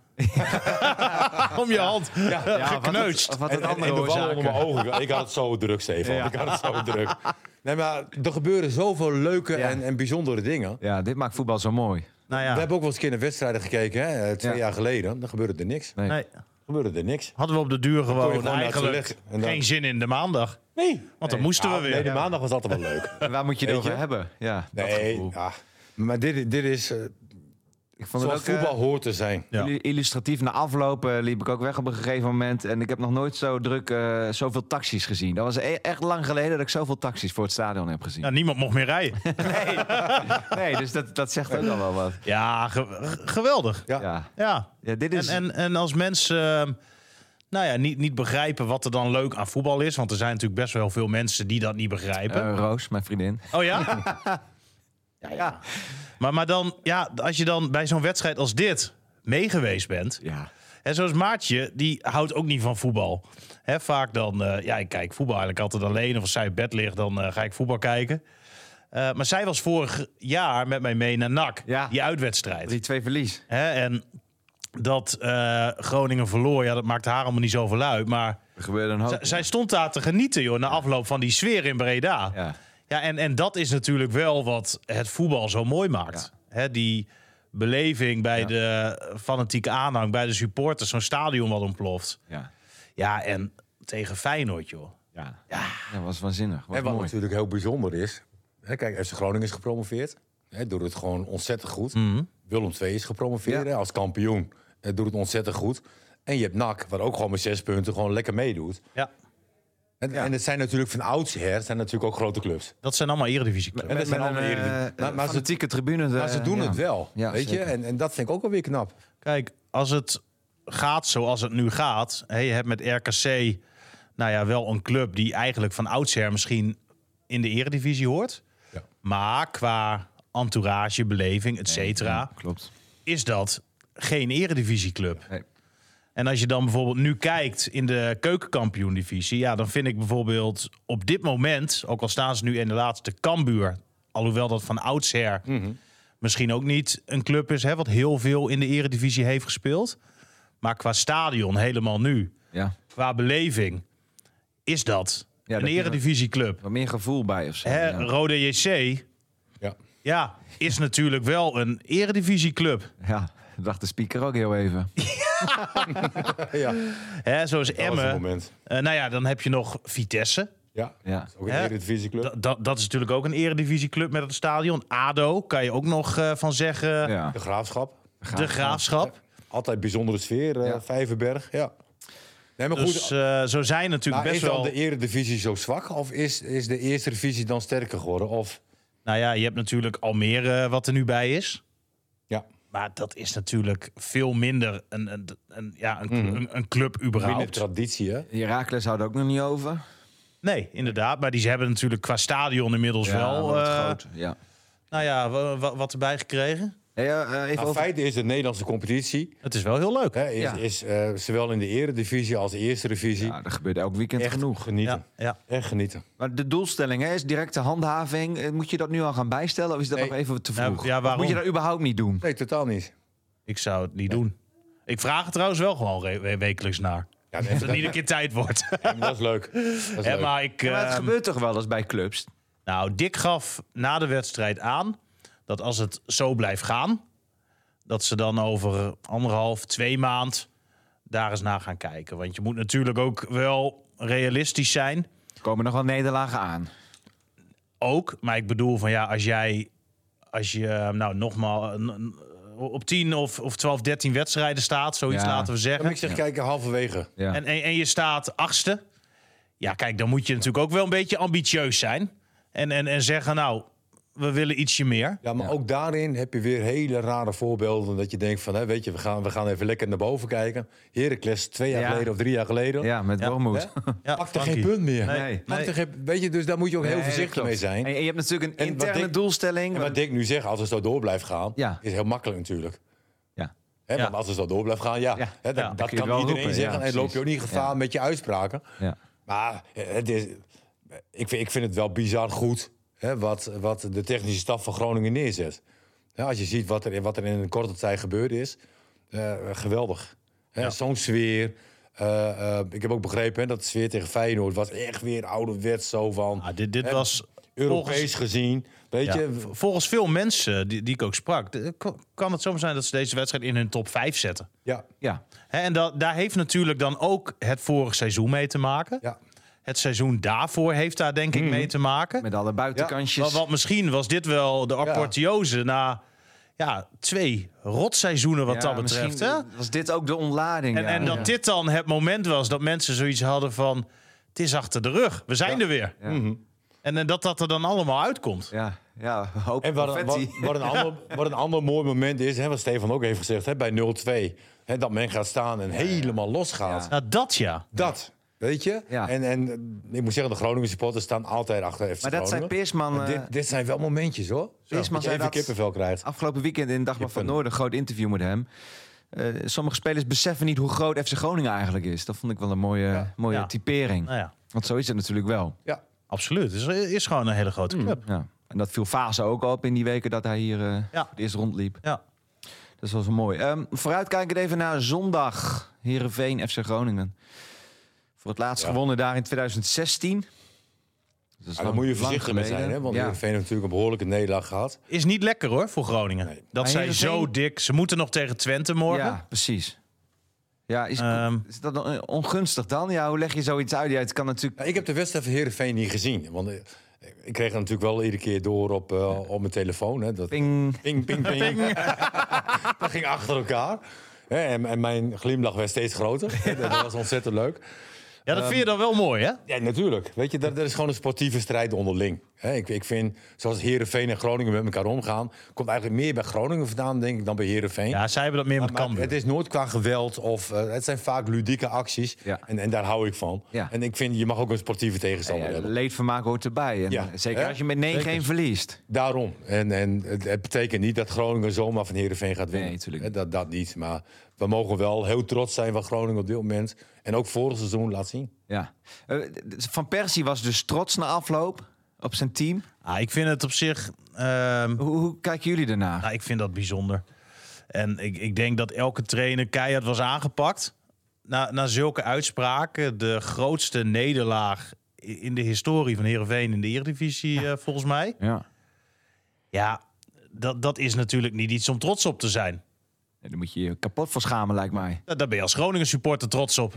om je hand. Ja, wat het- Gekneusd. Wat En, het en, andere en de wallen oorzaken. onder mijn ogen. Ik had het zo druk, Stefan. Ja. Ik had het zo druk. Nee, maar er gebeuren zoveel leuke Ja. en, en bijzondere dingen. Ja, dit maakt voetbal zo mooi. Nou ja, We hebben ook wel eens een keer naar wedstrijden gekeken, hè, eh, twee Ja. jaar geleden. Dan gebeurde er niks. Nee. nee, Gebeurde er niks. hadden we op de duur kon je gewoon, gewoon naar het eigenlijk toilet en dan- geen zin in de maandag. Nee. Want dan moesten we Ah, weer. nee, de maandag was altijd wel leuk. En waar moet je het Weet over je? hebben? Ja, dat Nee, gevoel. ja. Maar dit, dit is uh, Ik vond het zoals ook, eh, voetbal hoort te zijn. Ja. illu- illustratief. Na afloop eh, liep ik ook weg op een gegeven moment. En ik heb nog nooit zo druk eh, zoveel taxis gezien. Dat was e- echt lang geleden dat ik zoveel taxis voor het stadion heb gezien. Ja, niemand mocht meer rijden. Nee, dus dat, dat zegt ook al wel wat. Ja, ge- g- geweldig. Ja. Ja, Ja. ja dit En, is... en, en als mensen uh, nou ja, niet, niet begrijpen wat er dan leuk aan voetbal is... want er zijn natuurlijk best wel veel mensen die dat niet begrijpen. eh, Roos, mijn vriendin. Oh ja? Ja. Maar, maar dan, ja, als je dan bij zo'n wedstrijd als dit meegeweest bent... Ja. En zoals Maartje, die houdt ook niet van voetbal. Hè, vaak dan, uh, ja, ik kijk voetbal eigenlijk altijd alleen. Of als zij op bed ligt, dan uh, ga ik voetbal kijken. Uh, maar zij was vorig jaar met mij mee naar N A C, Ja. die uitwedstrijd. drie twee verlies. Hè, en dat uh, Groningen verloor, ja, dat maakte haar allemaal niet zoveel uit. Maar Er gebeurde een hoop. z- zij stond daar te genieten, joh, na afloop van die sfeer in Breda. Ja. Ja, en, en dat is natuurlijk wel wat het voetbal zo mooi maakt. Hè, die beleving bij Ja. de fanatieke aanhang, bij de supporters, zo'n stadion wat ontploft. Ja. Ja, en tegen Feyenoord, joh. Ja. Ja. Dat was waanzinnig. Was En wat mooi. natuurlijk heel bijzonder is... Hè, kijk, F C Groningen is gepromoveerd. Hè, doet het gewoon ontzettend goed. Willem twee is gepromoveerd Ja. hè, als kampioen. Hè, doet het ontzettend goed. En je hebt N A C, wat ook gewoon met zes punten gewoon lekker meedoet. Ja, En, Ja. en het zijn natuurlijk van oudsher zijn natuurlijk ook grote clubs. dat zijn allemaal eredivisieclubs. En dat zijn allemaal een Eredivisie. eh, Maar- maar ze- fanatieke tribune. Maar ze doen het wel, Ja, weet je. zeker. En, en dat vind ik ook wel weer knap. Kijk, als het gaat zoals het nu gaat... Hè, je hebt met R K C nou ja, wel een club die eigenlijk van oudsher misschien in de eredivisie hoort. Ja. Maar qua entourage, beleving, et cetera, Ja, klopt. is dat geen eredivisieclub. Nee. En als je dan bijvoorbeeld nu kijkt in de keukenkampioen-divisie... ja, dan vind ik bijvoorbeeld op dit moment... ook al staan ze nu in de laatste Cambuur... alhoewel dat van oudsher misschien ook niet een club is... Hè, wat heel veel in de eredivisie heeft gespeeld. Maar qua stadion helemaal nu, Ja. qua beleving... is dat Ja, een dat je- eredivisieclub. Wat meer gevoel bij of zo. Hè, Ja. Rode J C, Ja. ja, is natuurlijk wel een eredivisieclub. Ja, dat dacht de speaker ook heel even. ja. Hè, zoals Dat was het Emmen. moment. Eh, nou ja, dan heb je nog Vitesse. Ja. Ja. Dat is ook een Hè? Eredivisieclub. Dat, dat, dat is natuurlijk ook een eredivisieclub met het stadion. A D O, kan je ook nog eh, van zeggen. Ja. De Graafschap. De Graafschap. Altijd bijzondere sfeer. eh, Ja. Vijverberg. Ja. Nee, maar goed. Dus eh, zo zijn natuurlijk maar best is dan wel... de Eredivisie zo zwak? Of is, is de eerste divisie dan sterker geworden? Of... Nou ja, je hebt natuurlijk Almere wat er nu bij is. Ja. Maar dat is natuurlijk veel minder een, een, een, ja, een, Mhm. een, een club Binnen überhaupt. traditie, hè? Heracles houdt ook nog niet over. Nee, inderdaad. Maar die hebben natuurlijk qua stadion inmiddels Ja, wel... wat eh, groot. Ja. nou ja, wa- wa- wat erbij gekregen. Ja, ja, eh, even Nou, over... feit is de Nederlandse competitie... Het is wel heel leuk. Hè, is, Ja. is eh, zowel in de Eredivisie als de eerste divisie... Ja, dat gebeurt elk weekend echt genoeg. genieten. Ja, ja. Echt genieten. Maar de doelstelling hè, is directe handhaving. Eh, Moet je dat nu al gaan bijstellen of is dat Nee. nog even te Nou, vroeg? ja, Of waarom? moet je dat überhaupt niet doen? Nee, totaal niet. Ik zou het niet doen. Ik vraag er trouwens wel gewoon re- we- wekelijks naar. Ja, Als het niet een keer tijd wordt. Ja, dat is leuk. Dat is Hè, leuk. maar ik, Ja, maar het ehm, gebeurt toch wel eens bij clubs? Nou, Dick gaf na de wedstrijd aan dat als het zo blijft gaan, dat ze dan over anderhalf, twee maand daar eens naar gaan kijken. Want je moet natuurlijk ook wel realistisch zijn. Er komen nog wel nederlagen aan. Ook, maar ik bedoel van ja, als jij, als je nou nogmaals op tien of, of twaalf, dertien wedstrijden staat, zoiets Ja. laten we Ja, zeggen. maar ik zeg, kijk, halverwege. Ja. En, en, en je staat achtste. Ja, kijk, dan moet je natuurlijk ook wel een beetje ambitieus zijn. En, en, en zeggen, nou, we willen ietsje meer. Ja, maar Ja. ook daarin heb je weer hele rare voorbeelden. Dat je denkt van, hè, weet je, we gaan, we gaan even lekker naar boven kijken. Heracles twee jaar Ja. geleden of drie jaar geleden. Ja, met Ja. Wormoed. Hè? Ja, Pak er Frankie. geen punt meer. Nee. Pak Nee. er geen, weet je, dus daar moet je ook heel Nee, voorzichtig klopt. mee zijn. En je hebt natuurlijk een En wat interne ik- doelstelling. En wat Dick nu zegt, als het zo door blijft gaan, Ja. is heel makkelijk natuurlijk. Ja. Hè, Ja. Want als het zo door blijft gaan, ja, Ja. hè, dat, Ja, dat kun je kan wel iedereen roepen, zeggen. ja, en loop je ook precies. niet gevaar Ja. met je uitspraken. Ja. Maar het is, ik, vind, ik vind het wel bizar goed, hè, wat, wat de technische staf van Groningen neerzet. Ja, als je ziet wat er, wat er in een korte tijd gebeurd is, uh, geweldig. Hè, Ja. Zo'n sfeer. Uh, uh, ik heb ook begrepen hè, dat de sfeer tegen Feyenoord was echt weer ouderwets zo van... Ah, dit dit hè, was Europees volgens, gezien. Weet ja, je, v- volgens veel mensen die, die ik ook sprak, de- k- kan het zomaar zijn dat ze deze wedstrijd in hun top vijf zetten. ja, Ja. Hè, en dat, daar heeft natuurlijk dan ook het vorige seizoen mee te maken. ja. Het seizoen daarvoor heeft daar denk ik mee te maken. Met alle buitenkantjes. Want, want misschien was dit wel de apotheose na ja, twee rotseizoenen wat Ja, dat betreft. misschien Hè? was dit ook de ontlading. En, ja. en dat Ja. dit dan het moment was dat mensen zoiets hadden van... het is achter de rug, we zijn Ja. er weer. Ja. Mhm. En, en dat dat er dan allemaal uitkomt. Ja, ja, hoop En wat, een- wat, confetti. wat, een ander, wat een ander mooi moment is, hè, wat Stefan ook heeft gezegd, hè, bij nul twee. Hè, dat men gaat staan en helemaal losgaat. Ja. Nou, dat ja. Dat, weet je? Ja. En, en ik moet zeggen, de Groningen supporters staan altijd achter F C Maar dat zijn Groningen. Peersman... Maar eh, dit, dit zijn wel momentjes, hoor. Peersman dat je zei even dat- kippenvel krijgt. Afgelopen weekend in Dagblad van het Kippen. Noorden, een groot interview met hem. Eh, sommige spelers beseffen niet hoe groot F C Groningen eigenlijk is. Dat vond ik wel een mooie, Ja. mooie Ja. typering. Nou ja, Want zo is het natuurlijk wel. Ja. absoluut. Het is, is gewoon een hele grote club. Ja. En dat viel Fase ook op in die weken dat hij hier eh Ja. voor het eerst rondliep. Ja. Dat was wel mooi. Um, vooruitkijkend even naar zondag. Heerenveen, F C Groningen. Voor het laatst Ja. gewonnen daar in twintig zestien. Dat is Maar daar lang- moet je lang voorzichtig mee geleden. zijn, hè? Want Ja. Heerenveen heeft natuurlijk een behoorlijke nederlaag gehad. Is niet lekker hoor voor Groningen. Nee. Dat Maar zij Heerenveen- zo dik. Ze moeten nog tegen Twente morgen. Ja, precies. Ja, is, Ehm. is dat dan ongunstig dan? Ja, hoe leg je zoiets uit? Ja, het kan natuurlijk... Nou, ik heb de wedstrijd van Heerenveen niet gezien. Want eh, ik kreeg het natuurlijk wel iedere keer door op, uh, op mijn telefoon. Hè, dat, Ping. Ping, ping, ping. Dat ging achter elkaar. Hè, en, en mijn glimlach werd steeds groter. Dat was ontzettend leuk. Ja, dat vind je dan wel mooi hè? Ja, natuurlijk. Weet je, dat, dat is gewoon een sportieve strijd onderling. Hè, ik, ik vind, zoals Heerenveen en Groningen met elkaar omgaan... komt eigenlijk meer bij Groningen vandaan, denk ik, dan bij Heerenveen. Ja, zij hebben dat meer met Maar Cambuur. het is nooit qua geweld of uh, het zijn vaak ludieke acties. Ja. En, en daar hou ik van. Ja. En ik vind, je mag ook een sportieve tegenstander Ja, hebben. leedvermaak hoort erbij. En Ja. zeker Hè? als je met negen Zeker. één verliest. Daarom. En, en het, het betekent niet dat Groningen zomaar van Heerenveen gaat winnen. Nee, tuurlijk Hè, dat, dat niet. Maar we mogen wel heel trots zijn van Groningen op dit moment. En ook vorig seizoen laat zien. Ja. Uh, Van Persie was dus trots na afloop op zijn team. Ah, ik vind het op zich... ehm, Hoe, hoe kijken jullie daarna? nou, ik vind dat bijzonder. En ik, ik denk dat elke trainer keihard was aangepakt. Na, na zulke uitspraken. De grootste nederlaag i- in de historie van Heerenveen in de Eredivisie, eh, volgens mij. Ja. Ja, dat, dat is natuurlijk niet iets om trots op te zijn. Ja, daar moet je je kapot voor schamen, lijkt mij. Daar daar ben je als Groningen supporter trots op.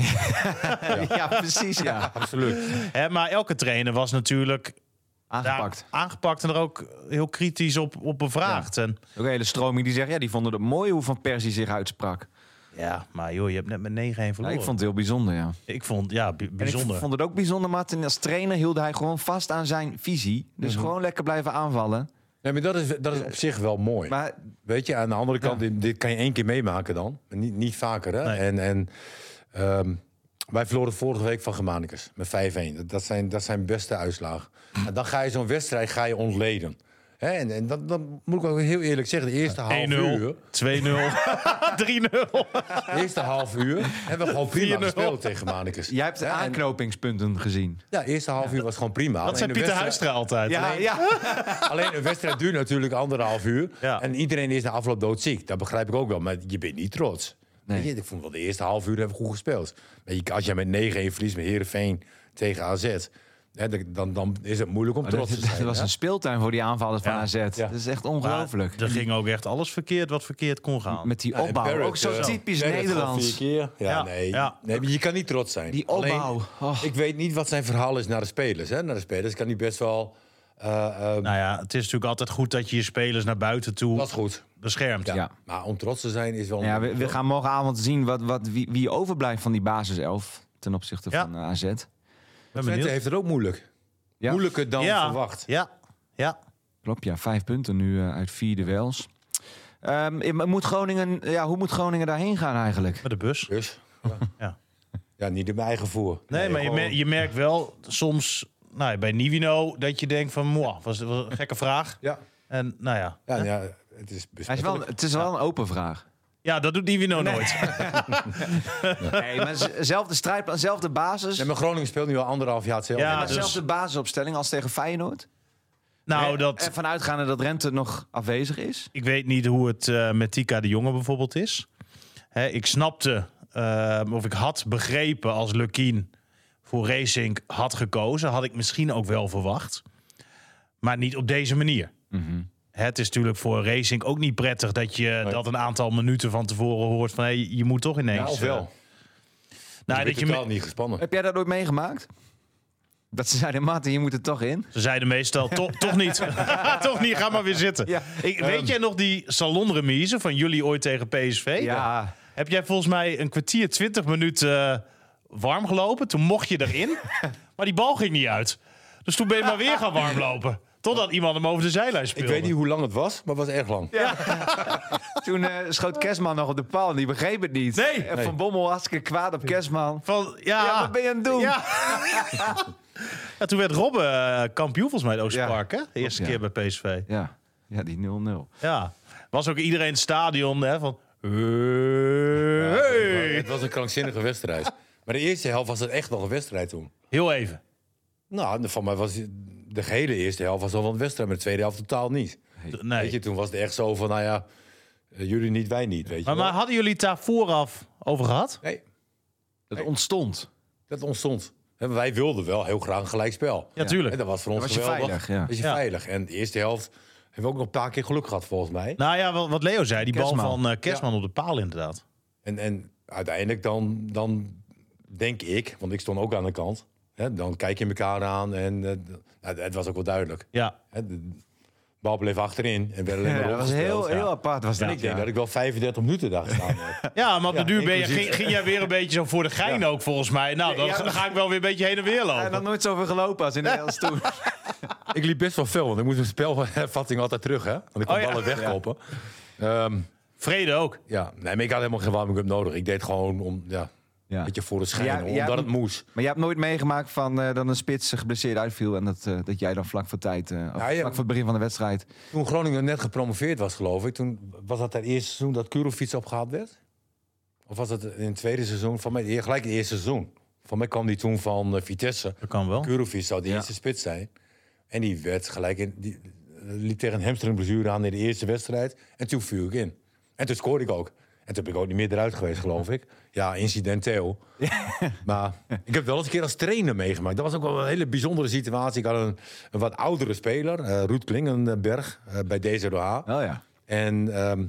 Ja, precies, ja. Absoluut. Hè, maar elke trainer was natuurlijk Aangepakt. daar aangepakt en er ook heel kritisch op, op bevraagd. Ja. En, Ook een hele stroming die zegt, ja, die vonden het mooi hoe Van Persie zich uitsprak. ja, maar joh, je hebt net met negen één Ja, verloren. ik vond het heel bijzonder, ja. ik vond ja, bi- En bijzonder. ik vond het ook bijzonder, Martin. Als trainer hield hij gewoon vast aan zijn visie. Dus Mhm. gewoon lekker blijven aanvallen. Nee, maar dat is, dat is op zich wel mooi. Maar Weet je, aan de andere kant, Ja. dit, dit kan je één keer meemaken dan. Niet, niet vaker, hè? Nee. En, en ehm, wij verloren vorige week van Germanicus met vijf één. Dat, dat, zijn, dat zijn beste uitslagen. En dan ga je zo'n wedstrijd ga je ontleden. Hè? En, en dat, dat moet ik ook heel eerlijk zeggen. De eerste half één uur, nul, twee nul, drie nul. de eerste half uur hebben we gewoon prima vier nul. gespeeld tegen Germanicus. jij hebt de Ja, en- aanknopingspunten gezien. Ja, de eerste half uur was gewoon prima. Dat zei Alleen de Pieter wedstrijd- Huistra altijd. Ja, Alleen- ja. Alleen een wedstrijd duurt natuurlijk anderhalf uur. Ja. En iedereen is na afloop doodziek. Dat begrijp ik ook wel. Maar je bent niet trots. Nee. Weet je, ik vond wel de eerste half uur hebben we goed gespeeld. Maar je, als jij met negen-een verliest met Heerenveen tegen A Z... Hè, dan, dan is het moeilijk om Oh, trots dat, te zijn. dat was hè? een speeltuin voor die aanvallers van Ja. A Z. Ja. Dat is echt ongelooflijk. Maar er ging ook echt alles verkeerd wat verkeerd kon gaan. Met die Ja, en opbouw, Barrett, ook zo eh, typisch Barrett gewoon Nederlands. Vier keer. Ja, Ja, nee. ja. nee. maar Je kan niet trots zijn. Die Alleen, opbouw. Oh. ik weet niet wat zijn verhaal is naar de spelers. Hè? Naar de spelers kan hij best wel... Uh, uh, Nou ja, het is natuurlijk altijd goed dat je je spelers naar buiten toe dat is goed. beschermt. Ja. Ja. Maar om trots te zijn is wel... Ja, we, we gaan morgenavond zien wat, wat, wie, wie overblijft van die basiself ten opzichte Ja. van uh, A Z. Ben Twente benieuwd. heeft het ook moeilijk. Ja. Moeilijker dan ja. verwacht. Ja, ja. Klopt, ja, vijf punten nu uh, uit vier duels. Um, moet Groningen, ja, hoe moet Groningen daarheen gaan eigenlijk? Met de bus. Dus, ja. Ja. ja, niet in mijn eigen voer. Nee, maar je, gewoon- mer- je merkt wel soms nou, bij Nivino dat je denkt van, moah, was, was een gekke vraag. Ja, En nou ja, ja, hè? ja het is Hij is wel, het is wel een open vraag. ja, dat doet Nivino nooit. Nee, maar z- zelfde strijdplan, zelfde basis. Nee, maar Groningen speelt nu al anderhalf jaar hetzelfde. Ja, maar dus- zelfde basisopstelling als tegen Feyenoord. Nou, En dat, vanuitgaande dat Rente nog afwezig is. ik weet niet hoe het uh, met Tika de Jonge bijvoorbeeld is. Hè, ik snapte, uh, of ik had begrepen als Lukien voor Racing had gekozen. Had ik misschien ook wel verwacht. Maar niet op deze manier. Mm-hmm. Het is natuurlijk voor Racing ook niet prettig dat je Nee. dat een aantal minuten van tevoren hoort van hey, je moet toch ineens. Ja, of wel. uh, nou, ik dat ben je totaal me- niet gespannen. Heb jij dat ooit meegemaakt? Dat ze zeiden, Martin, je moet er toch in. Ze zeiden meestal toch, toch niet. toch niet, ga maar weer zitten. Ja. Ik, weet jij nog die salonremise van jullie ooit tegen P S V? Ja. Heb jij volgens mij een kwartier, twintig minuten uh, warm gelopen? Toen mocht je erin, maar die bal ging niet uit. Dus toen ben je maar weer gaan warmlopen. Totdat iemand hem over de zijlijn speelde. Ik weet niet hoe lang het was, maar het was erg lang. Toen uh, schoot Kersman nog op de paal en die begreep het niet. Nee. En Van Bommel hartstikke kwaad op Kersman. Van, ja, Ja, wat ben je aan het doen? Ja. Ja, toen werd Robben uh, kampioen volgens mij in Oosterpark, Ja. hè? De eerste Ja. keer bij P S V. Ja, ja die nul nul. Ja. Was ook iedereen in het stadion hè, van... Ja, Hey. het was een krankzinnige wedstrijd. Maar de eerste helft was het echt nog een wedstrijd toen. Heel even. Nou, van mij was de gehele eerste helft was al wel een wedstrijd, maar de tweede helft totaal niet. Nee. Weet je, toen was het echt zo van, nou ja, uh, jullie niet, wij niet, weet je Maar, wel. maar hadden jullie het daar vooraf over gehad? Nee, Het Nee. ontstond. dat ontstond. En wij wilden wel heel graag een gelijkspel. Ja, tuurlijk. En dat was voor ons was je geweldig. veilig, ja. Was je Ja. veilig. En de eerste helft hebben we ook nog een paar keer geluk gehad, volgens mij. Nou ja, wat wat Leo zei, die Kersman. bal van uh, Kersman op de paal inderdaad. En, en uiteindelijk dan, dan denk ik, want ik stond ook aan de kant... Hè, dan kijk je elkaar aan en uh, nou, het was ook wel duidelijk. Ja. Hè, de bal bleef achterin en werd alleen maar Ja, dat was opgespeeld. heel, heel apart. Was En dat, ik denk ja. dat ik wel vijfendertig minuten daar gestaan heb. Ja, maar op de Ja, duur ben je, inclusief. ging, ging jij weer een beetje zo voor de gein ook volgens mij. Nou, dan, Ja. dan ga ik wel weer een beetje heen en weer Hij lopen. had nog nooit zoveel gelopen als in de Nederlands toen. Ik liep best wel veel, want ik moest mijn spelvatting altijd terug, hè? Want ik kon Oh, ja. ballen wegkoppen. Ja. Ehm, Vrede ook. ja, nee, maar ik had helemaal geen warming-up nodig. Ik deed gewoon om, ja, Ja. een beetje voor de schijn, Ja, ja, omdat het moest. Maar je hebt nooit meegemaakt van uh, dat een spits geblesseerd uitviel... en dat, uh, dat jij dan vlak voor tijd, uh, of Ja, ja. vlak voor het begin van de wedstrijd... Toen Groningen net gepromoveerd was, geloof ik, toen was dat het eerste seizoen dat Kurofiets opgehaald werd? Of was het in het tweede seizoen? Van mij, gelijk het eerste seizoen. Van mij kwam die toen van uh, Vitesse. Dat kan wel. Kurofiets zou de Ja. eerste spits zijn. En die werd gelijk in, die liep tegen een hamstringblessure aan in de eerste wedstrijd. En toen viel ik in. En toen scoorde ik ook. En toen ben ik ook niet meer eruit geweest, geloof ik. Ja, incidenteel. Maar ik heb wel eens een keer als trainer meegemaakt. Dat was ook wel een hele bijzondere situatie. Ik had een, een wat oudere speler, uh, Ruud Klingenberg, uh, bij D Z O H. Oh ja. En um,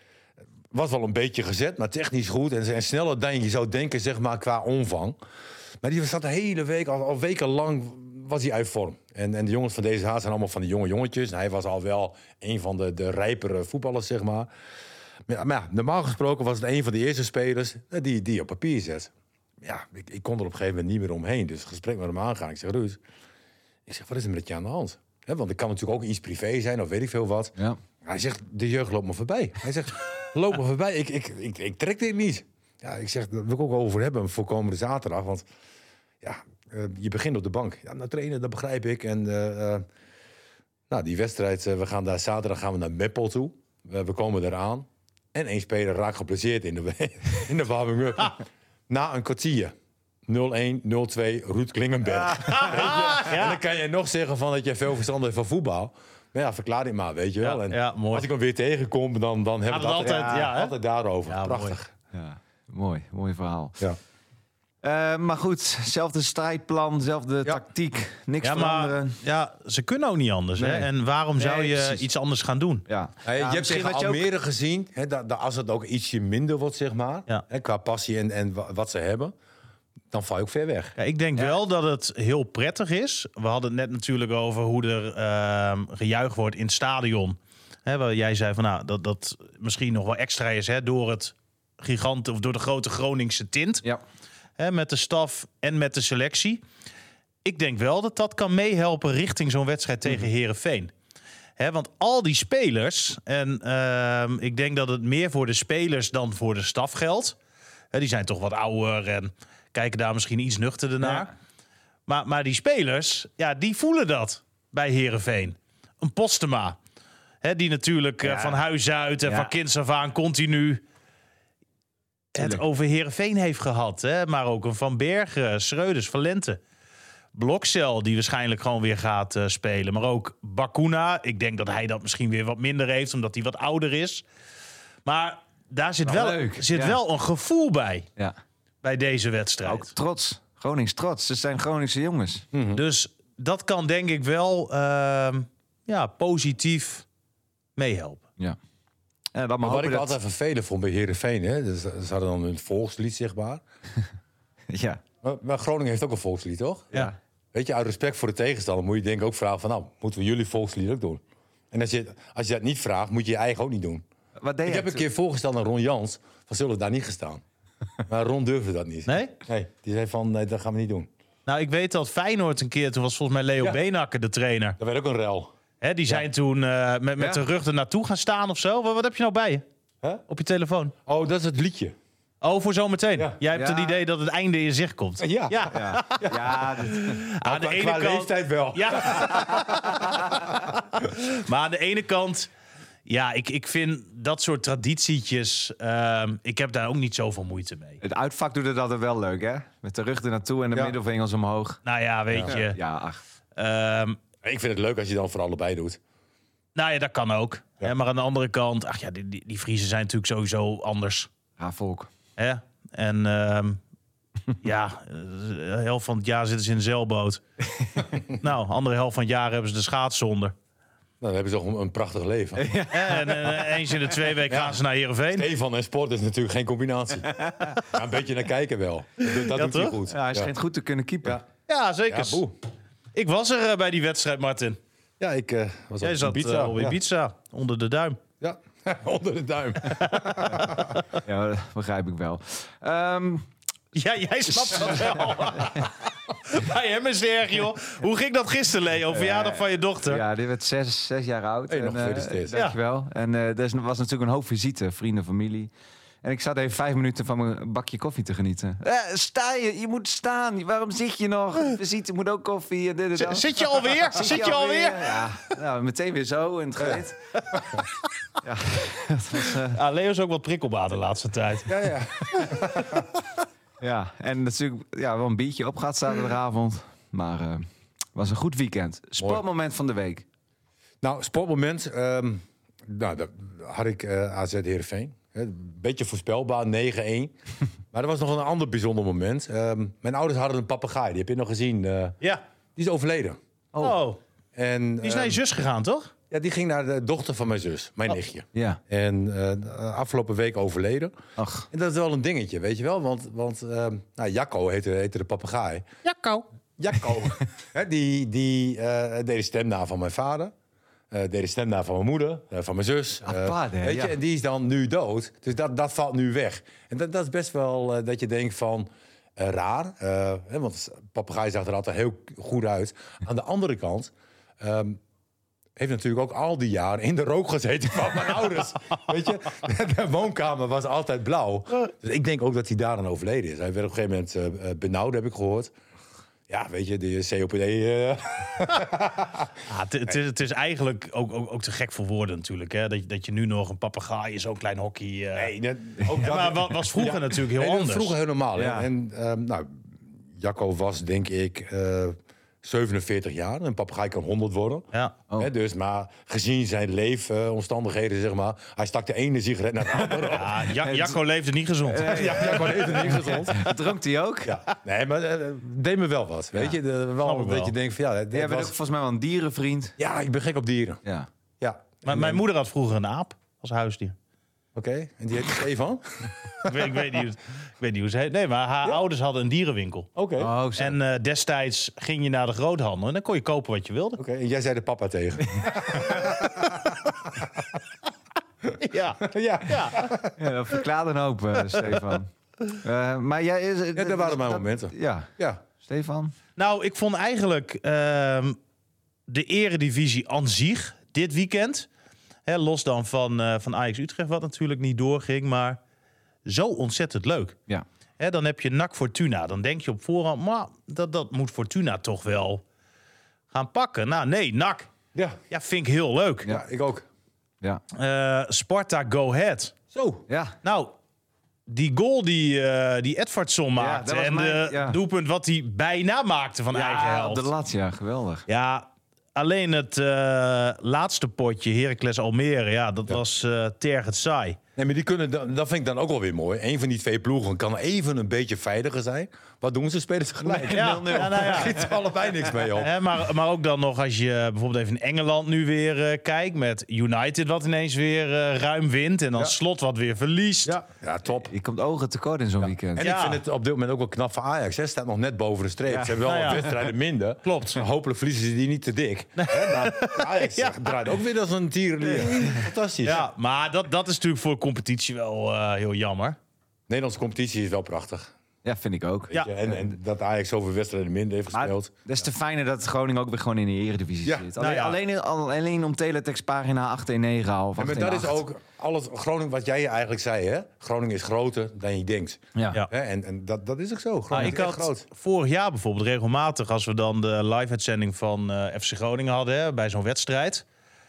was wel een beetje gezet, maar technisch goed. En, en sneller dan je zou denken, zeg maar, qua omvang. Maar die zat de hele week, al, al wekenlang was hij uit vorm. En, en de jongens van deze haat zijn allemaal van de jonge jongetjes. En hij was al wel een van de, de rijpere voetballers, zeg maar. Maar, maar ja, normaal gesproken was het een van de eerste spelers die, die op papier zet. Ja, ik, ik kon er op een gegeven moment niet meer omheen. Dus het gesprek met hem aangaan. Ik zeg, Ruud, ik zeg, wat is er met je aan de hand? He, want het kan natuurlijk ook iets privé zijn of weet ik veel wat. Ja. Hij zegt, de jeugd loopt me voorbij. Hij zegt, loop me voorbij. Ik, ik, ik, ik trek dit niet. Ja, ik zeg, daar wil ik ook over hebben voor komende zaterdag. Want ja, uh, je begint op de bank. Ja, nou trainen, dat begrijp ik. En uh, uh, nou, die wedstrijd, uh, we gaan daar zaterdag gaan we naar Meppel toe. Uh, we komen eraan. En één speler raakt geblesseerd in de, in de warming-up. Ah. Na een kwartier. nul-een, nul-twee, Ruud Klingenberg. Ja. En dan kan je nog zeggen van dat je veel verstand hebt van voetbal. Maar ja, verklaar dit maar, weet je wel. Ja, en ja, mooi. als ik hem weer tegenkom, dan, dan hebben we het altijd, altijd, ja, altijd daarover. Ja, Prachtig. Ja, mooi. Mooi verhaal. Ja. Uh, maar goed, zelfde strijdplan, zelfde Ja. tactiek. Niks Ja, veranderen. maar ja, ze kunnen ook niet anders. Nee. Hè? En waarom zou Nee, je precies. iets anders gaan doen? Ja. Ja, je Ja, hebt misschien tegen wat je ook- Almere gezien, hè, dat, dat als het ook ietsje minder wordt, zeg maar, Ja. hè, qua passie en, en wa- wat ze hebben, dan val je ook ver weg. Ja, ik denk Ja. wel dat het heel prettig is. We hadden het net natuurlijk over hoe er ehm gejuicht wordt in het stadion. Hè, waar jij zei van nou, dat dat misschien nog wel extra is, hè, door het gigant of door de grote Groningse tint. Ja. Hè, met de staf en met de selectie. Ik denk wel dat dat kan meehelpen richting zo'n wedstrijd tegen Herenveen. Hè, want al die spelers, en ehm, ik denk dat het meer voor de spelers dan voor de staf geldt. Hè, die zijn toch wat ouder en kijken daar misschien iets nuchterder naar. Ja. Maar, maar die spelers, ja, die voelen dat bij Herenveen. Een Postema, hè, die natuurlijk eh, Ja. van huis uit en Ja. van kinds af aan continu het Tuurlijk. over Herenveen heeft gehad. Hè? Maar ook een Van Bergen, Schreuders, Valente. Blokcel, die waarschijnlijk gewoon weer gaat uh, spelen. Maar ook Bakuna. Ik denk dat hij dat misschien weer wat minder heeft, omdat hij wat ouder is. Maar daar zit, Wel wel, leuk, zit ja. wel een gevoel bij, Ja. bij deze wedstrijd. Ook trots. Gronings trots. Ze zijn Groningse jongens. Dus dat kan denk ik wel uh, ja, positief meehelpen. Ja. En dan maar Maar wat hopen ik dat... altijd vervelend vond bij Heerenveen, hè, dus, ze hadden dan een volkslied, zeg maar. Ja. Maar, maar Groningen heeft ook een volkslied, toch? Ja. Weet je, uit respect voor de tegenstander moet je denk ik ook vragen van, nou, moeten we jullie volkslied ook doen? En als je, als je dat niet vraagt, moet je je eigen ook niet doen. Wat deed Ik je heb een keer voorgesteld aan Ron Jans, van zullen we daar niet gestaan? Maar Ron durfde dat niet. Nee? Nee, die zei van, nee, dat gaan we niet doen. Nou, ik weet dat Feyenoord een keer, toen was volgens mij Leo Ja. Beenhakker de trainer. Dat werd ook een rel. Hè, die zijn toen uh, met, met Ja. de rug er naartoe gaan staan of zo. Wat, wat heb je nou bij je? Hè? Op je telefoon? Oh, dat is het liedje. Oh, voor zometeen. Ja. Jij hebt Ja. het idee dat het einde in zicht komt. Ja. Ja. Ja. Ja, dit- Aan de qua, ene qua kant... leeftijd wel. Ja. Maar aan de ene kant... Ja, ik, ik vind dat soort traditietjes... ehm, ik heb daar ook niet zoveel moeite mee. het uitvak doet het altijd wel leuk, hè? Met de rug er naartoe en de Ja. middelvingers omhoog. Nou ja, weet je. Ja, ach. ehm, Ik vind het leuk als je dan voor allebei doet. nou ja, dat kan ook. Ja. Hè, maar aan de andere kant... Ach ja, die, die, die Friesen zijn natuurlijk sowieso anders. Ja, volk. Hè? En ehm, ja, de helft van het jaar zitten ze in een zeilboot. Nou, andere helft van het jaar hebben ze de schaats zonder. Nou, dan hebben ze toch een, een prachtig leven. En eh, eens in de twee weken gaan ze naar Heerenveen. Stefan en sport is natuurlijk geen combinatie. Ja, een beetje naar kijken wel. Dat, dat Ja, doet hij toch? goed. Ja, hij schijnt goed te kunnen keepen. Ja. Ja, zeker. Ja, boe. Ik was er eh, bij die wedstrijd, Martin. Ja, ik uh, was Jij op zat Ibiza. eh, op Ibiza, onder de duim. Ja. Ja. Onder de duim. Ja, dat begrijp ik wel. Ehm, Ja, jij snapt dat wel. Bij hem is het erg, joh. Hoe ging dat gisteren, Leo? Verjaardag van je dochter. ja, dit werd zes, zes jaar oud. Hey, nog en, eh, gefeliciteerd. Dankjewel. En eh, er is- was natuurlijk een hoop visite, vrienden, familie. En ik zat even vijf minuten van mijn bakje koffie te genieten. Eh, sta je, je moet staan. Waarom zit je nog? Visite moet ook koffie. En dit en Z- dat. Zit je alweer? Zit je alweer? Ja, nou, meteen weer zo in het gereed. Ja, dat was... eh, Ah, Leo is ook wat prikkelbaar de laatste tijd. Ja, ja. Ja, en natuurlijk ja, wel een biertje opgehad zaterdagavond. Maar het was een goed weekend. Sportmoment van de week. Nou, sportmoment. ehm nou, dat had ik uh, A Z Heerenveen. Een beetje voorspelbaar, negen-één. Maar er was nog een ander bijzonder moment. Ehm, mijn ouders hadden een papegaai. Die heb je nog gezien. Uh, Ja. die is overleden. Oh, En, die is naar je zus gegaan, toch? Ja, die ging naar de dochter van mijn zus, mijn nichtje. Ja. En uh, afgelopen week overleden. Ach. En dat is wel een dingetje, weet je wel? Want, want uh, nou, Jacco heette, heette de papegaai. Jacco. Jacco. Hè, die die uh, deed de stem na van mijn vader. Uh, deed de stem na van mijn moeder, uh, van mijn zus. Uh, Apart, hè? weet je, Ja. en die is dan nu dood. Dus dat, dat valt nu weg. En dat, dat is best wel uh, dat je denkt van... Uh, raar, uh, hè, want papegaai zag er altijd heel goed uit. Aan de andere kant... Um, heeft natuurlijk ook al die jaren in de rook gezeten van mijn ouders. Weet je, de woonkamer was altijd blauw. Dus ik denk ook dat hij daar aan overleden is. Hij werd op een gegeven moment uh, benauwd, heb ik gehoord. Ja, weet je, de C O P D... Uh... Ah, het, het, is, het is eigenlijk ook, ook, ook te gek voor woorden natuurlijk. Hè? Dat, je- dat je nu nog een papegaai is, zo'n klein hockey... Uh... Nee, dat, ook Ja, dat- maar wa- was vroeger natuurlijk heel Nee, dat was anders. vroeger heel normaal. hè. Ja. En um, nou, Jacco was, denk ik... Uh, zevenenveertig jaar. Een papegaai kan honderd worden. Ja. Oh. Hè, dus, maar gezien zijn leefomstandigheden, zeg maar... Hij stak de ene sigaret naar de andere. Ja, ja, Jacco leefde niet gezond. Ja, ja, gewoon even niks gezond. Dronk hij ook? Ja. Nee, maar het uh, deed me wel wat. Weet je, de, wel ik dat wel. je denkt van ja, dit Jij bent was... ook volgens mij wel een dierenvriend. Ja, ik ben gek op dieren. Ja. Ja. Maar En, mijn eh, moeder had vroeger een aap als huisdier. Oké, okay. En die heet Stefan? ik, weet, ik, weet niet, hoe- ik weet niet hoe ze heet. Nee, maar haar ouders hadden een dierenwinkel. Oké. Okay. Oh, zo. En uh, destijds ging je naar de groothandel en dan kon je kopen wat je wilde. Oké, en jij zei de papa tegen. Ja. ja. ja. Ja, dat verklaart een hoop, uh, Stefan. Uh, maar jij is... Ja, dat waren mijn momenten. Ja. Ja. Stefan? Nou, ik vond eigenlijk uh, de eredivisie aan zich dit weekend... Hè, los dan van, uh, van Ajax Utrecht, wat natuurlijk niet doorging... maar zo ontzettend leuk. Ja. Hè, dan heb je N A C Fortuna. Dan denk je op voorhand, maar dat, dat moet Fortuna toch wel gaan pakken. Nou, nee, N A C. Ja. Ja, vind ik heel leuk. Ja, ik ook. Ja. Uh, Sparta Go Ahead. Zo. Ja. Nou, die goal die, uh, die Edvardsson maakte... dat was en mijn- de ja. doelpunt wat hij bijna maakte van eigen Ja, helft. op de lat, ja. Geweldig. Ja, alleen het uh, laatste potje, Heracles Almere... ja, dat Ja. was uh, tergend saai. Nee, maar die kunnen, dan- dat vind ik dan ook wel weer mooi. Eén van die twee ploegen kan even een beetje veiliger zijn. Wat doen ze? Spelen ze gelijk. Ja, nul nul. ja, nou ja. Schiet er allebei niks mee op. Hè, maar, maar ook dan nog als je bijvoorbeeld even in Engeland nu weer uh, kijkt... met United wat ineens weer uh, ruim wint... en dan Ja. Slot wat weer verliest. Ja, ja, top. Je komt ogen tekort in zo'n weekend. En Ja. ik vind het op dit moment ook wel knap van Ajax. Hè. Staat nog net boven de streep. Ja. Ze hebben wel Nou ja. wat wedstrijden minder. Klopt. En hopelijk verliezen ze die niet te dik. Hè, maar Ajax Ja. draait ook weer als een tierenlier. Fantastisch. Ja, maar dat, dat is natuurlijk voor competitie wel uh, heel jammer. Nederlandse competitie is wel prachtig. Ja, vind ik ook. Ja. Ja. En, en dat Ajax zoveel wedstrijden minder heeft Maar gespeeld. des te fijner dat Groningen ook weer gewoon in de Eredivisie Ja. zit. Nou Alleen, ja. alleen, alleen om teletext pagina acht een negen of Ja, acht maar een dat is acht. ook alles, Groningen, wat jij eigenlijk zei, hè? Groningen is groter dan je denkt. Ja. Ja. Hè? En, en dat, dat is ook zo. Nou, Groningen ik is had echt groot. vorig jaar bijvoorbeeld regelmatig... als we dan de live-uitzending van uh, F C Groningen hadden... Hè, bij zo'n wedstrijd...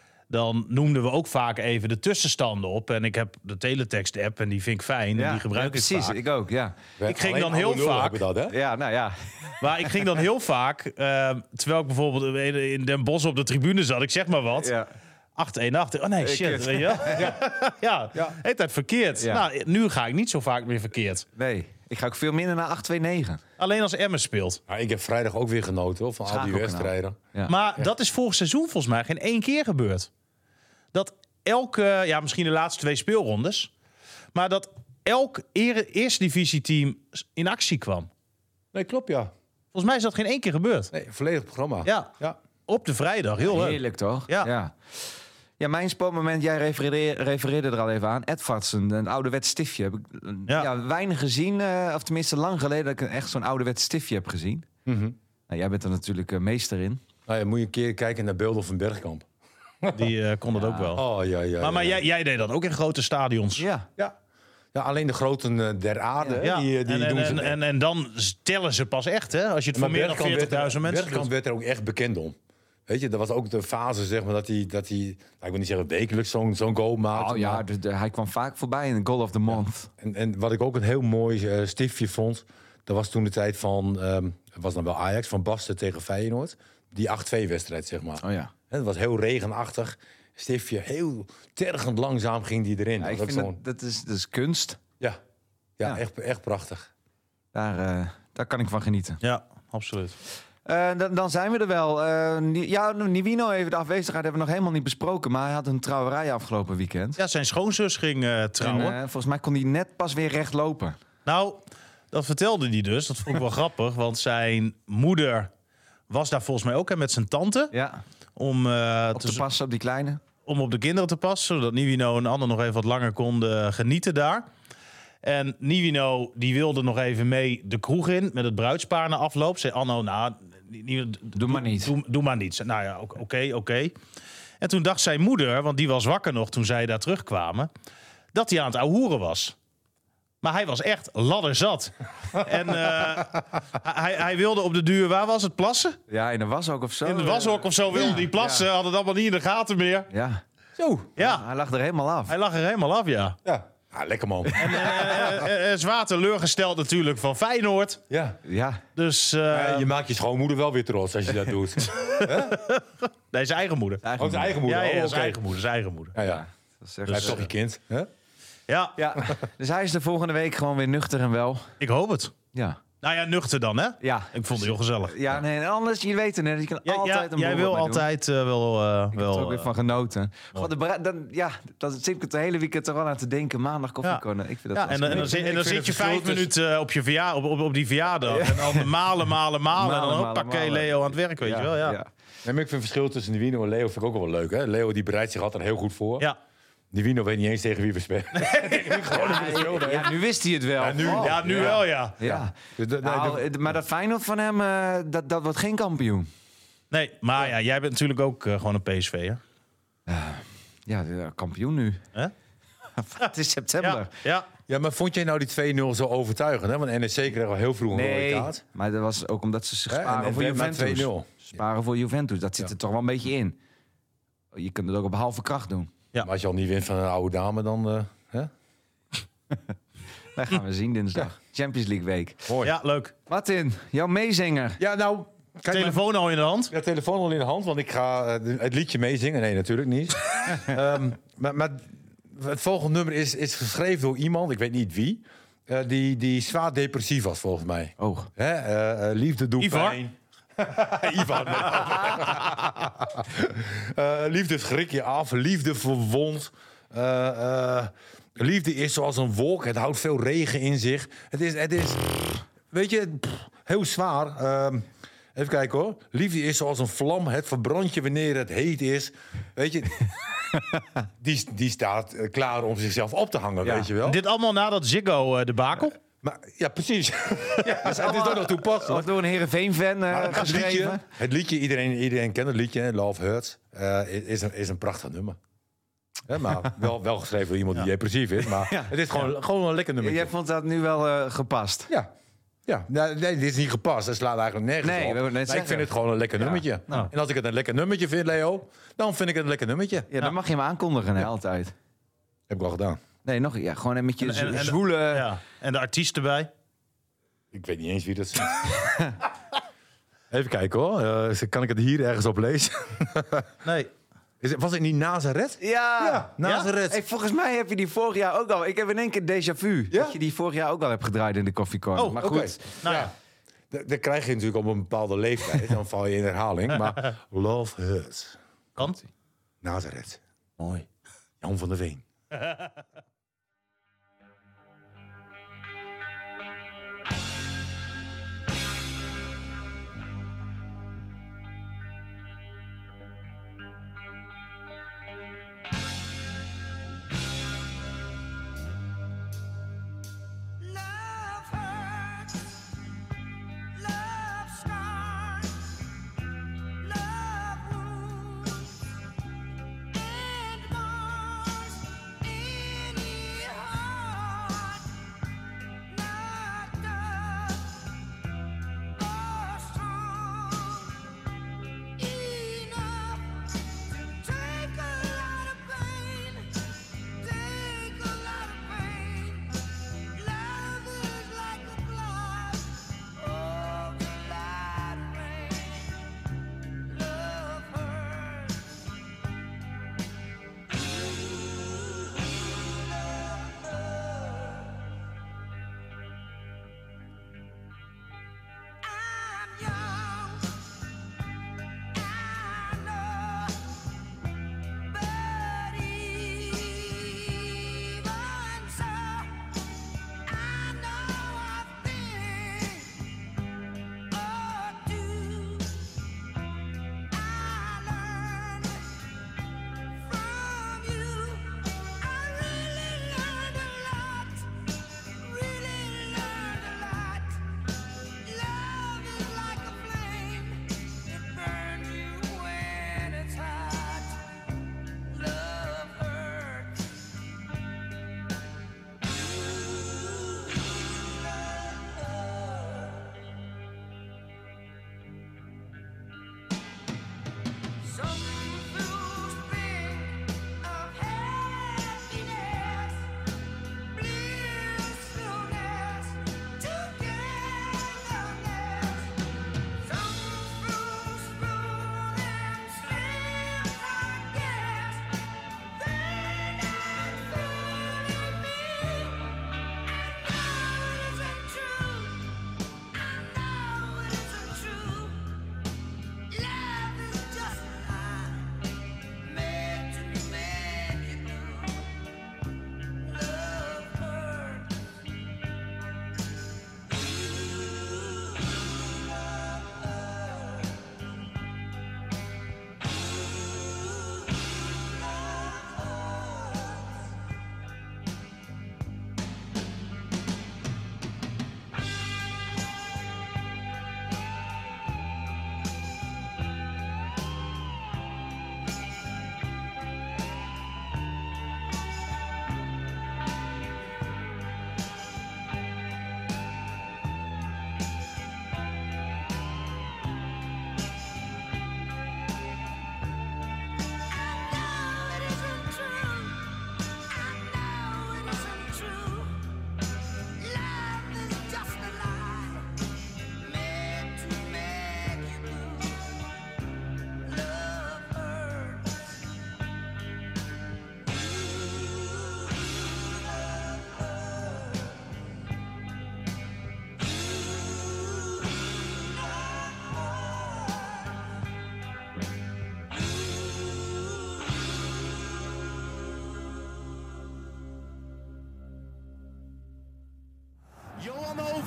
dan noemden we ook vaak even de tussenstanden op. En ik heb de teletext-app en die vind ik fijn. En Ja, die gebruik ja, ik precies. vaak. Ik ook, ja. ik ging Alleen dan heel oude lullen vaak- hebben dat, hè? Ja, nou ja. Maar ik ging dan heel vaak... Uh, terwijl ik bijvoorbeeld in Den Bosch op de tribune zat... ik zeg maar wat... ja. acht een acht. Oh nee, shit. kut. Weet je wel? Ja, ja. Ja. Heet dat verkeerd. Ja. Nou, nu ga ik niet zo vaak meer verkeerd. Nee, ik ga ook veel minder naar acht twee negen. Alleen als Emmen speelt. Maar ik heb vrijdag ook weer genoten hoor, van al die Schakelkanaal. wedstrijden. Ja. Maar dat is vorig seizoen volgens mij geen één keer gebeurd. Dat elke, ja, misschien de laatste twee speelrondes, maar dat elk ere- eerste divisieteam in actie kwam. Nee, klopt ja. Volgens mij is dat geen één keer gebeurd. Nee, volledig programma. Ja, Ja. op de vrijdag. Heel leuk. Heerlijk, toch? Ja. ja. Ja, mijn sportmoment, jij refereerde, refereerde er al even aan. Edvardsen, een ouderwets stiftje. Heb ik ja. Ja. weinig gezien, uh, of tenminste lang geleden... dat ik echt zo'n ouderwets stiftje heb gezien. Mhm. Nou, jij bent er natuurlijk uh, meester in. Nou ja, moet je een keer kijken naar beelden van Bergkamp. Die uh, kon dat ook wel. Oh ja, ja. maar maar ja. jij, jij deed dat ook in grote stadions. Ja. Ja. Ja, alleen de groten eh, der aarde, hè, Ja, die, die en, en, doen ze. en, en, en dan tellen ze pas echt, hè? Als je het voor meer dan Bergkamp werd er- veertigduizend mensen Bergkamp doet. werd er ook echt bekend om. Weet je, dat was ook de fase, zeg maar, dat hij, dat hij nou, ik wil niet zeggen wekelijks zo'n zo'n goal maakte. Oh ja, maar- de, de- hij kwam vaak voorbij in de Goal of the Month. En, en wat ik ook een heel mooi eh, stiftje vond, dat was toen de tijd van, ehm het was dan wel Ajax, van Basten tegen Feyenoord. Die acht twee wedstrijd, zeg maar. Oh ja. En het was heel regenachtig. Stiftje, heel tergend langzaam ging die erin. Ja, ik dat was vind ook zo'n- dat, dat, is, dat is kunst. ja, ja, Ja. Echt, echt prachtig. Daar, uh, daar kan ik van genieten. Ja, absoluut. Uh, dan, dan zijn we er wel. Uh, Ni- ja, Nivino even de afwezigheid hebben we nog helemaal niet besproken. Maar hij had een trouwerij afgelopen weekend. Ja, zijn schoonzus ging uh, trouwen. En, uh, volgens mij kon hij net pas weer recht lopen. Nou, dat vertelde hij dus. Dat vond ik wel grappig. Want zijn moeder was daar volgens mij ook hè, met zijn tante. Ja, Om, uh, op te passen op die kleine. om op de kinderen te passen. Zodat Nivino en Anne nog even wat langer konden genieten daar. En Nivino die wilde nog even mee de kroeg in met het bruidspaar na afloop. Zei Anno, nou, doe, Doe maar niet. Doe, doe maar niet. Nou ja, oké, oké. Okay. En toen dacht zijn moeder, want die was wakker nog toen zij daar terugkwamen, dat hij aan het ouwehoeren was. Maar hij was echt ladderzat. En uh, hij, hij wilde op de duur, waar was het, plassen? Ja, in de washok of zo. In het washok of zo wilde Ja, hij plassen. ja. Had het allemaal niet in de gaten meer. Ja. Zo. Ja, Hij lag er helemaal af. hij lag er helemaal af, ja. Ja. Ah, lekker man. En uh, uh, zwaar teleurgesteld natuurlijk van Feyenoord. Ja. Ja. Dus, uh, uh, je maakt je schoonmoeder wel weer trots als je dat doet. nee, zijn eigen moeder. Eigen Oh, zijn eigen moeder. Ja, ja, Oh, zijn okay. eigen moeder. Zijn eigen moeder. Ja, ja. Dat is echt- Hij is toch je kind. Hè? Ja, Ja, dus hij is de volgende week gewoon weer nuchter en wel. ik hoop het. Ja. Nou ja, nuchter dan, hè? Ja. Ik vond het heel gezellig. Ja, nee, anders, je weet het, hè, je kan Ja, altijd ja, een jij borrel wil bij doen. altijd uh, wel... Uh, Ik heb wel er ook weer uh, van genoten. God, de bra- dan, ja, dan zit ik het de hele weekend er al aan te denken. Maandag koffiecorner. Ik vind dat ja, en, en dan, zit, en dan Ik vind zit je het vijf verschil minuten uh, op, je verja- op, op, op die verjaardag. En dan malen, malen, malen. En dan Malen, hoppakee, malen, Leo aan het werk, weet je wel. Ja. Ja. Nee, maar ik vind het verschil tussen Nivino en Leo vind ik ook wel leuk. Hè? Leo die bereidt zich altijd heel goed voor. Ja. Nivino weet niet eens tegen wie we spelen. Ja, ja, nu wist hij het wel. Ja, nu- Oh. ja, nu wel, ja. Ja. Dus de- nee, Nou, de- maar dat Feyenoord van hem, uh, dat, dat wordt geen kampioen. Nee, maar ja, jij bent natuurlijk ook uh, gewoon een P S V, hè? Ja, de, kampioen nu. Hè? Het is september. Ja, ja. ja, maar vond jij nou die twee nul zo overtuigend? Hè? Want N E C kreeg al heel vroeg een Nee, rode kaart. maar dat was ook omdat ze zich Hè? sparen En voor het werd maar Juventus. twee nul. Sparen voor Juventus, dat zit Ja. er toch wel een beetje in. Je kunt het ook op halve kracht doen. Ja. Maar als je al niet wint van een oude dame, dan... Uh, hè? Dat gaan we zien dinsdag. Champions League week. Mooi. ja, leuk. Martin, jouw meezinger. Ja, nou... Kijk, Telefoon al in de hand. Ja, telefoon al in de hand, want ik ga uh, het liedje meezingen. Nee, natuurlijk niet. um, maar, maar het volgende nummer is, is geschreven door iemand, ik weet niet wie, uh, die, die zwaar depressief was volgens mij. Oh. Hè? Uh, uh, liefde doet Ivar? pijn. Ivar. uh, liefde schrik je af, liefde verwondt. Uh, uh, liefde is zoals een wolk, het houdt veel regen in zich. Het is, het is weet je, pff, heel zwaar. Um, Even kijken hoor. Liefde is zoals een vlam. Het verbrandt je wanneer het heet is. Weet je, die, die staat uh, klaar om zichzelf op te hangen, Ja. weet je wel. Dit allemaal nadat Ziggo uh, de bakel. Maar, ja, precies. ja, het is ook nog toepasselijk. Of door een Heerenveen-fan uh, Maar het, geschreven. liedje, het liedje, iedereen, iedereen kent het liedje, hè, Love Hurts. Uh, is, een, is een prachtig nummer. Hè, maar wel, wel geschreven door iemand die Ja. depressief is. Maar Ja. het is gewoon, gewoon een lekker nummer. Jij vond dat nu wel uh, gepast. Ja. Ja, nou, nee, dit is niet gepast. Dat slaat eigenlijk nergens Nee, op. we wilden net Maar ik zeggen. vind het gewoon een lekker Ja. nummertje. Nou. En als ik het een lekker nummertje vind, Leo, dan vind ik het een lekker nummertje. Ja, dan mag je hem aankondigen, hè, altijd. Heb ik al gedaan. Nee, nog ja, gewoon een met je En- en- en- zwoele... Ja. En de artiest erbij. Ik weet niet eens wie dat is. Even kijken hoor. Uh, kan ik het hier ergens op lezen? Nee. Is het, was het niet Nazareth? Ja. Nazareth. Hey, volgens mij heb je die vorig jaar ook al... Ik heb in één keer déjà vu. Ja? Dat je die vorig jaar ook al hebt gedraaid in de koffiecorner. Oh, maar Oké. goed. Nou ja. D- Dat krijg je natuurlijk op een bepaalde leeftijd. Dan val je in herhaling. Maar Love Hurts. Kan. Nazareth. Mooi. Jan van der Veen. Love hurts, love scars, love wounds and mars in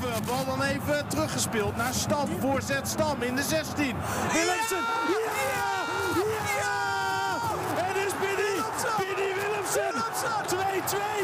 Boven, bal dan even teruggespeeld naar Stam. Voorzet Stam in de zestien. Willemsen. Ja! Ja! Het is Biddy. Biddy Willemsen. twee twee.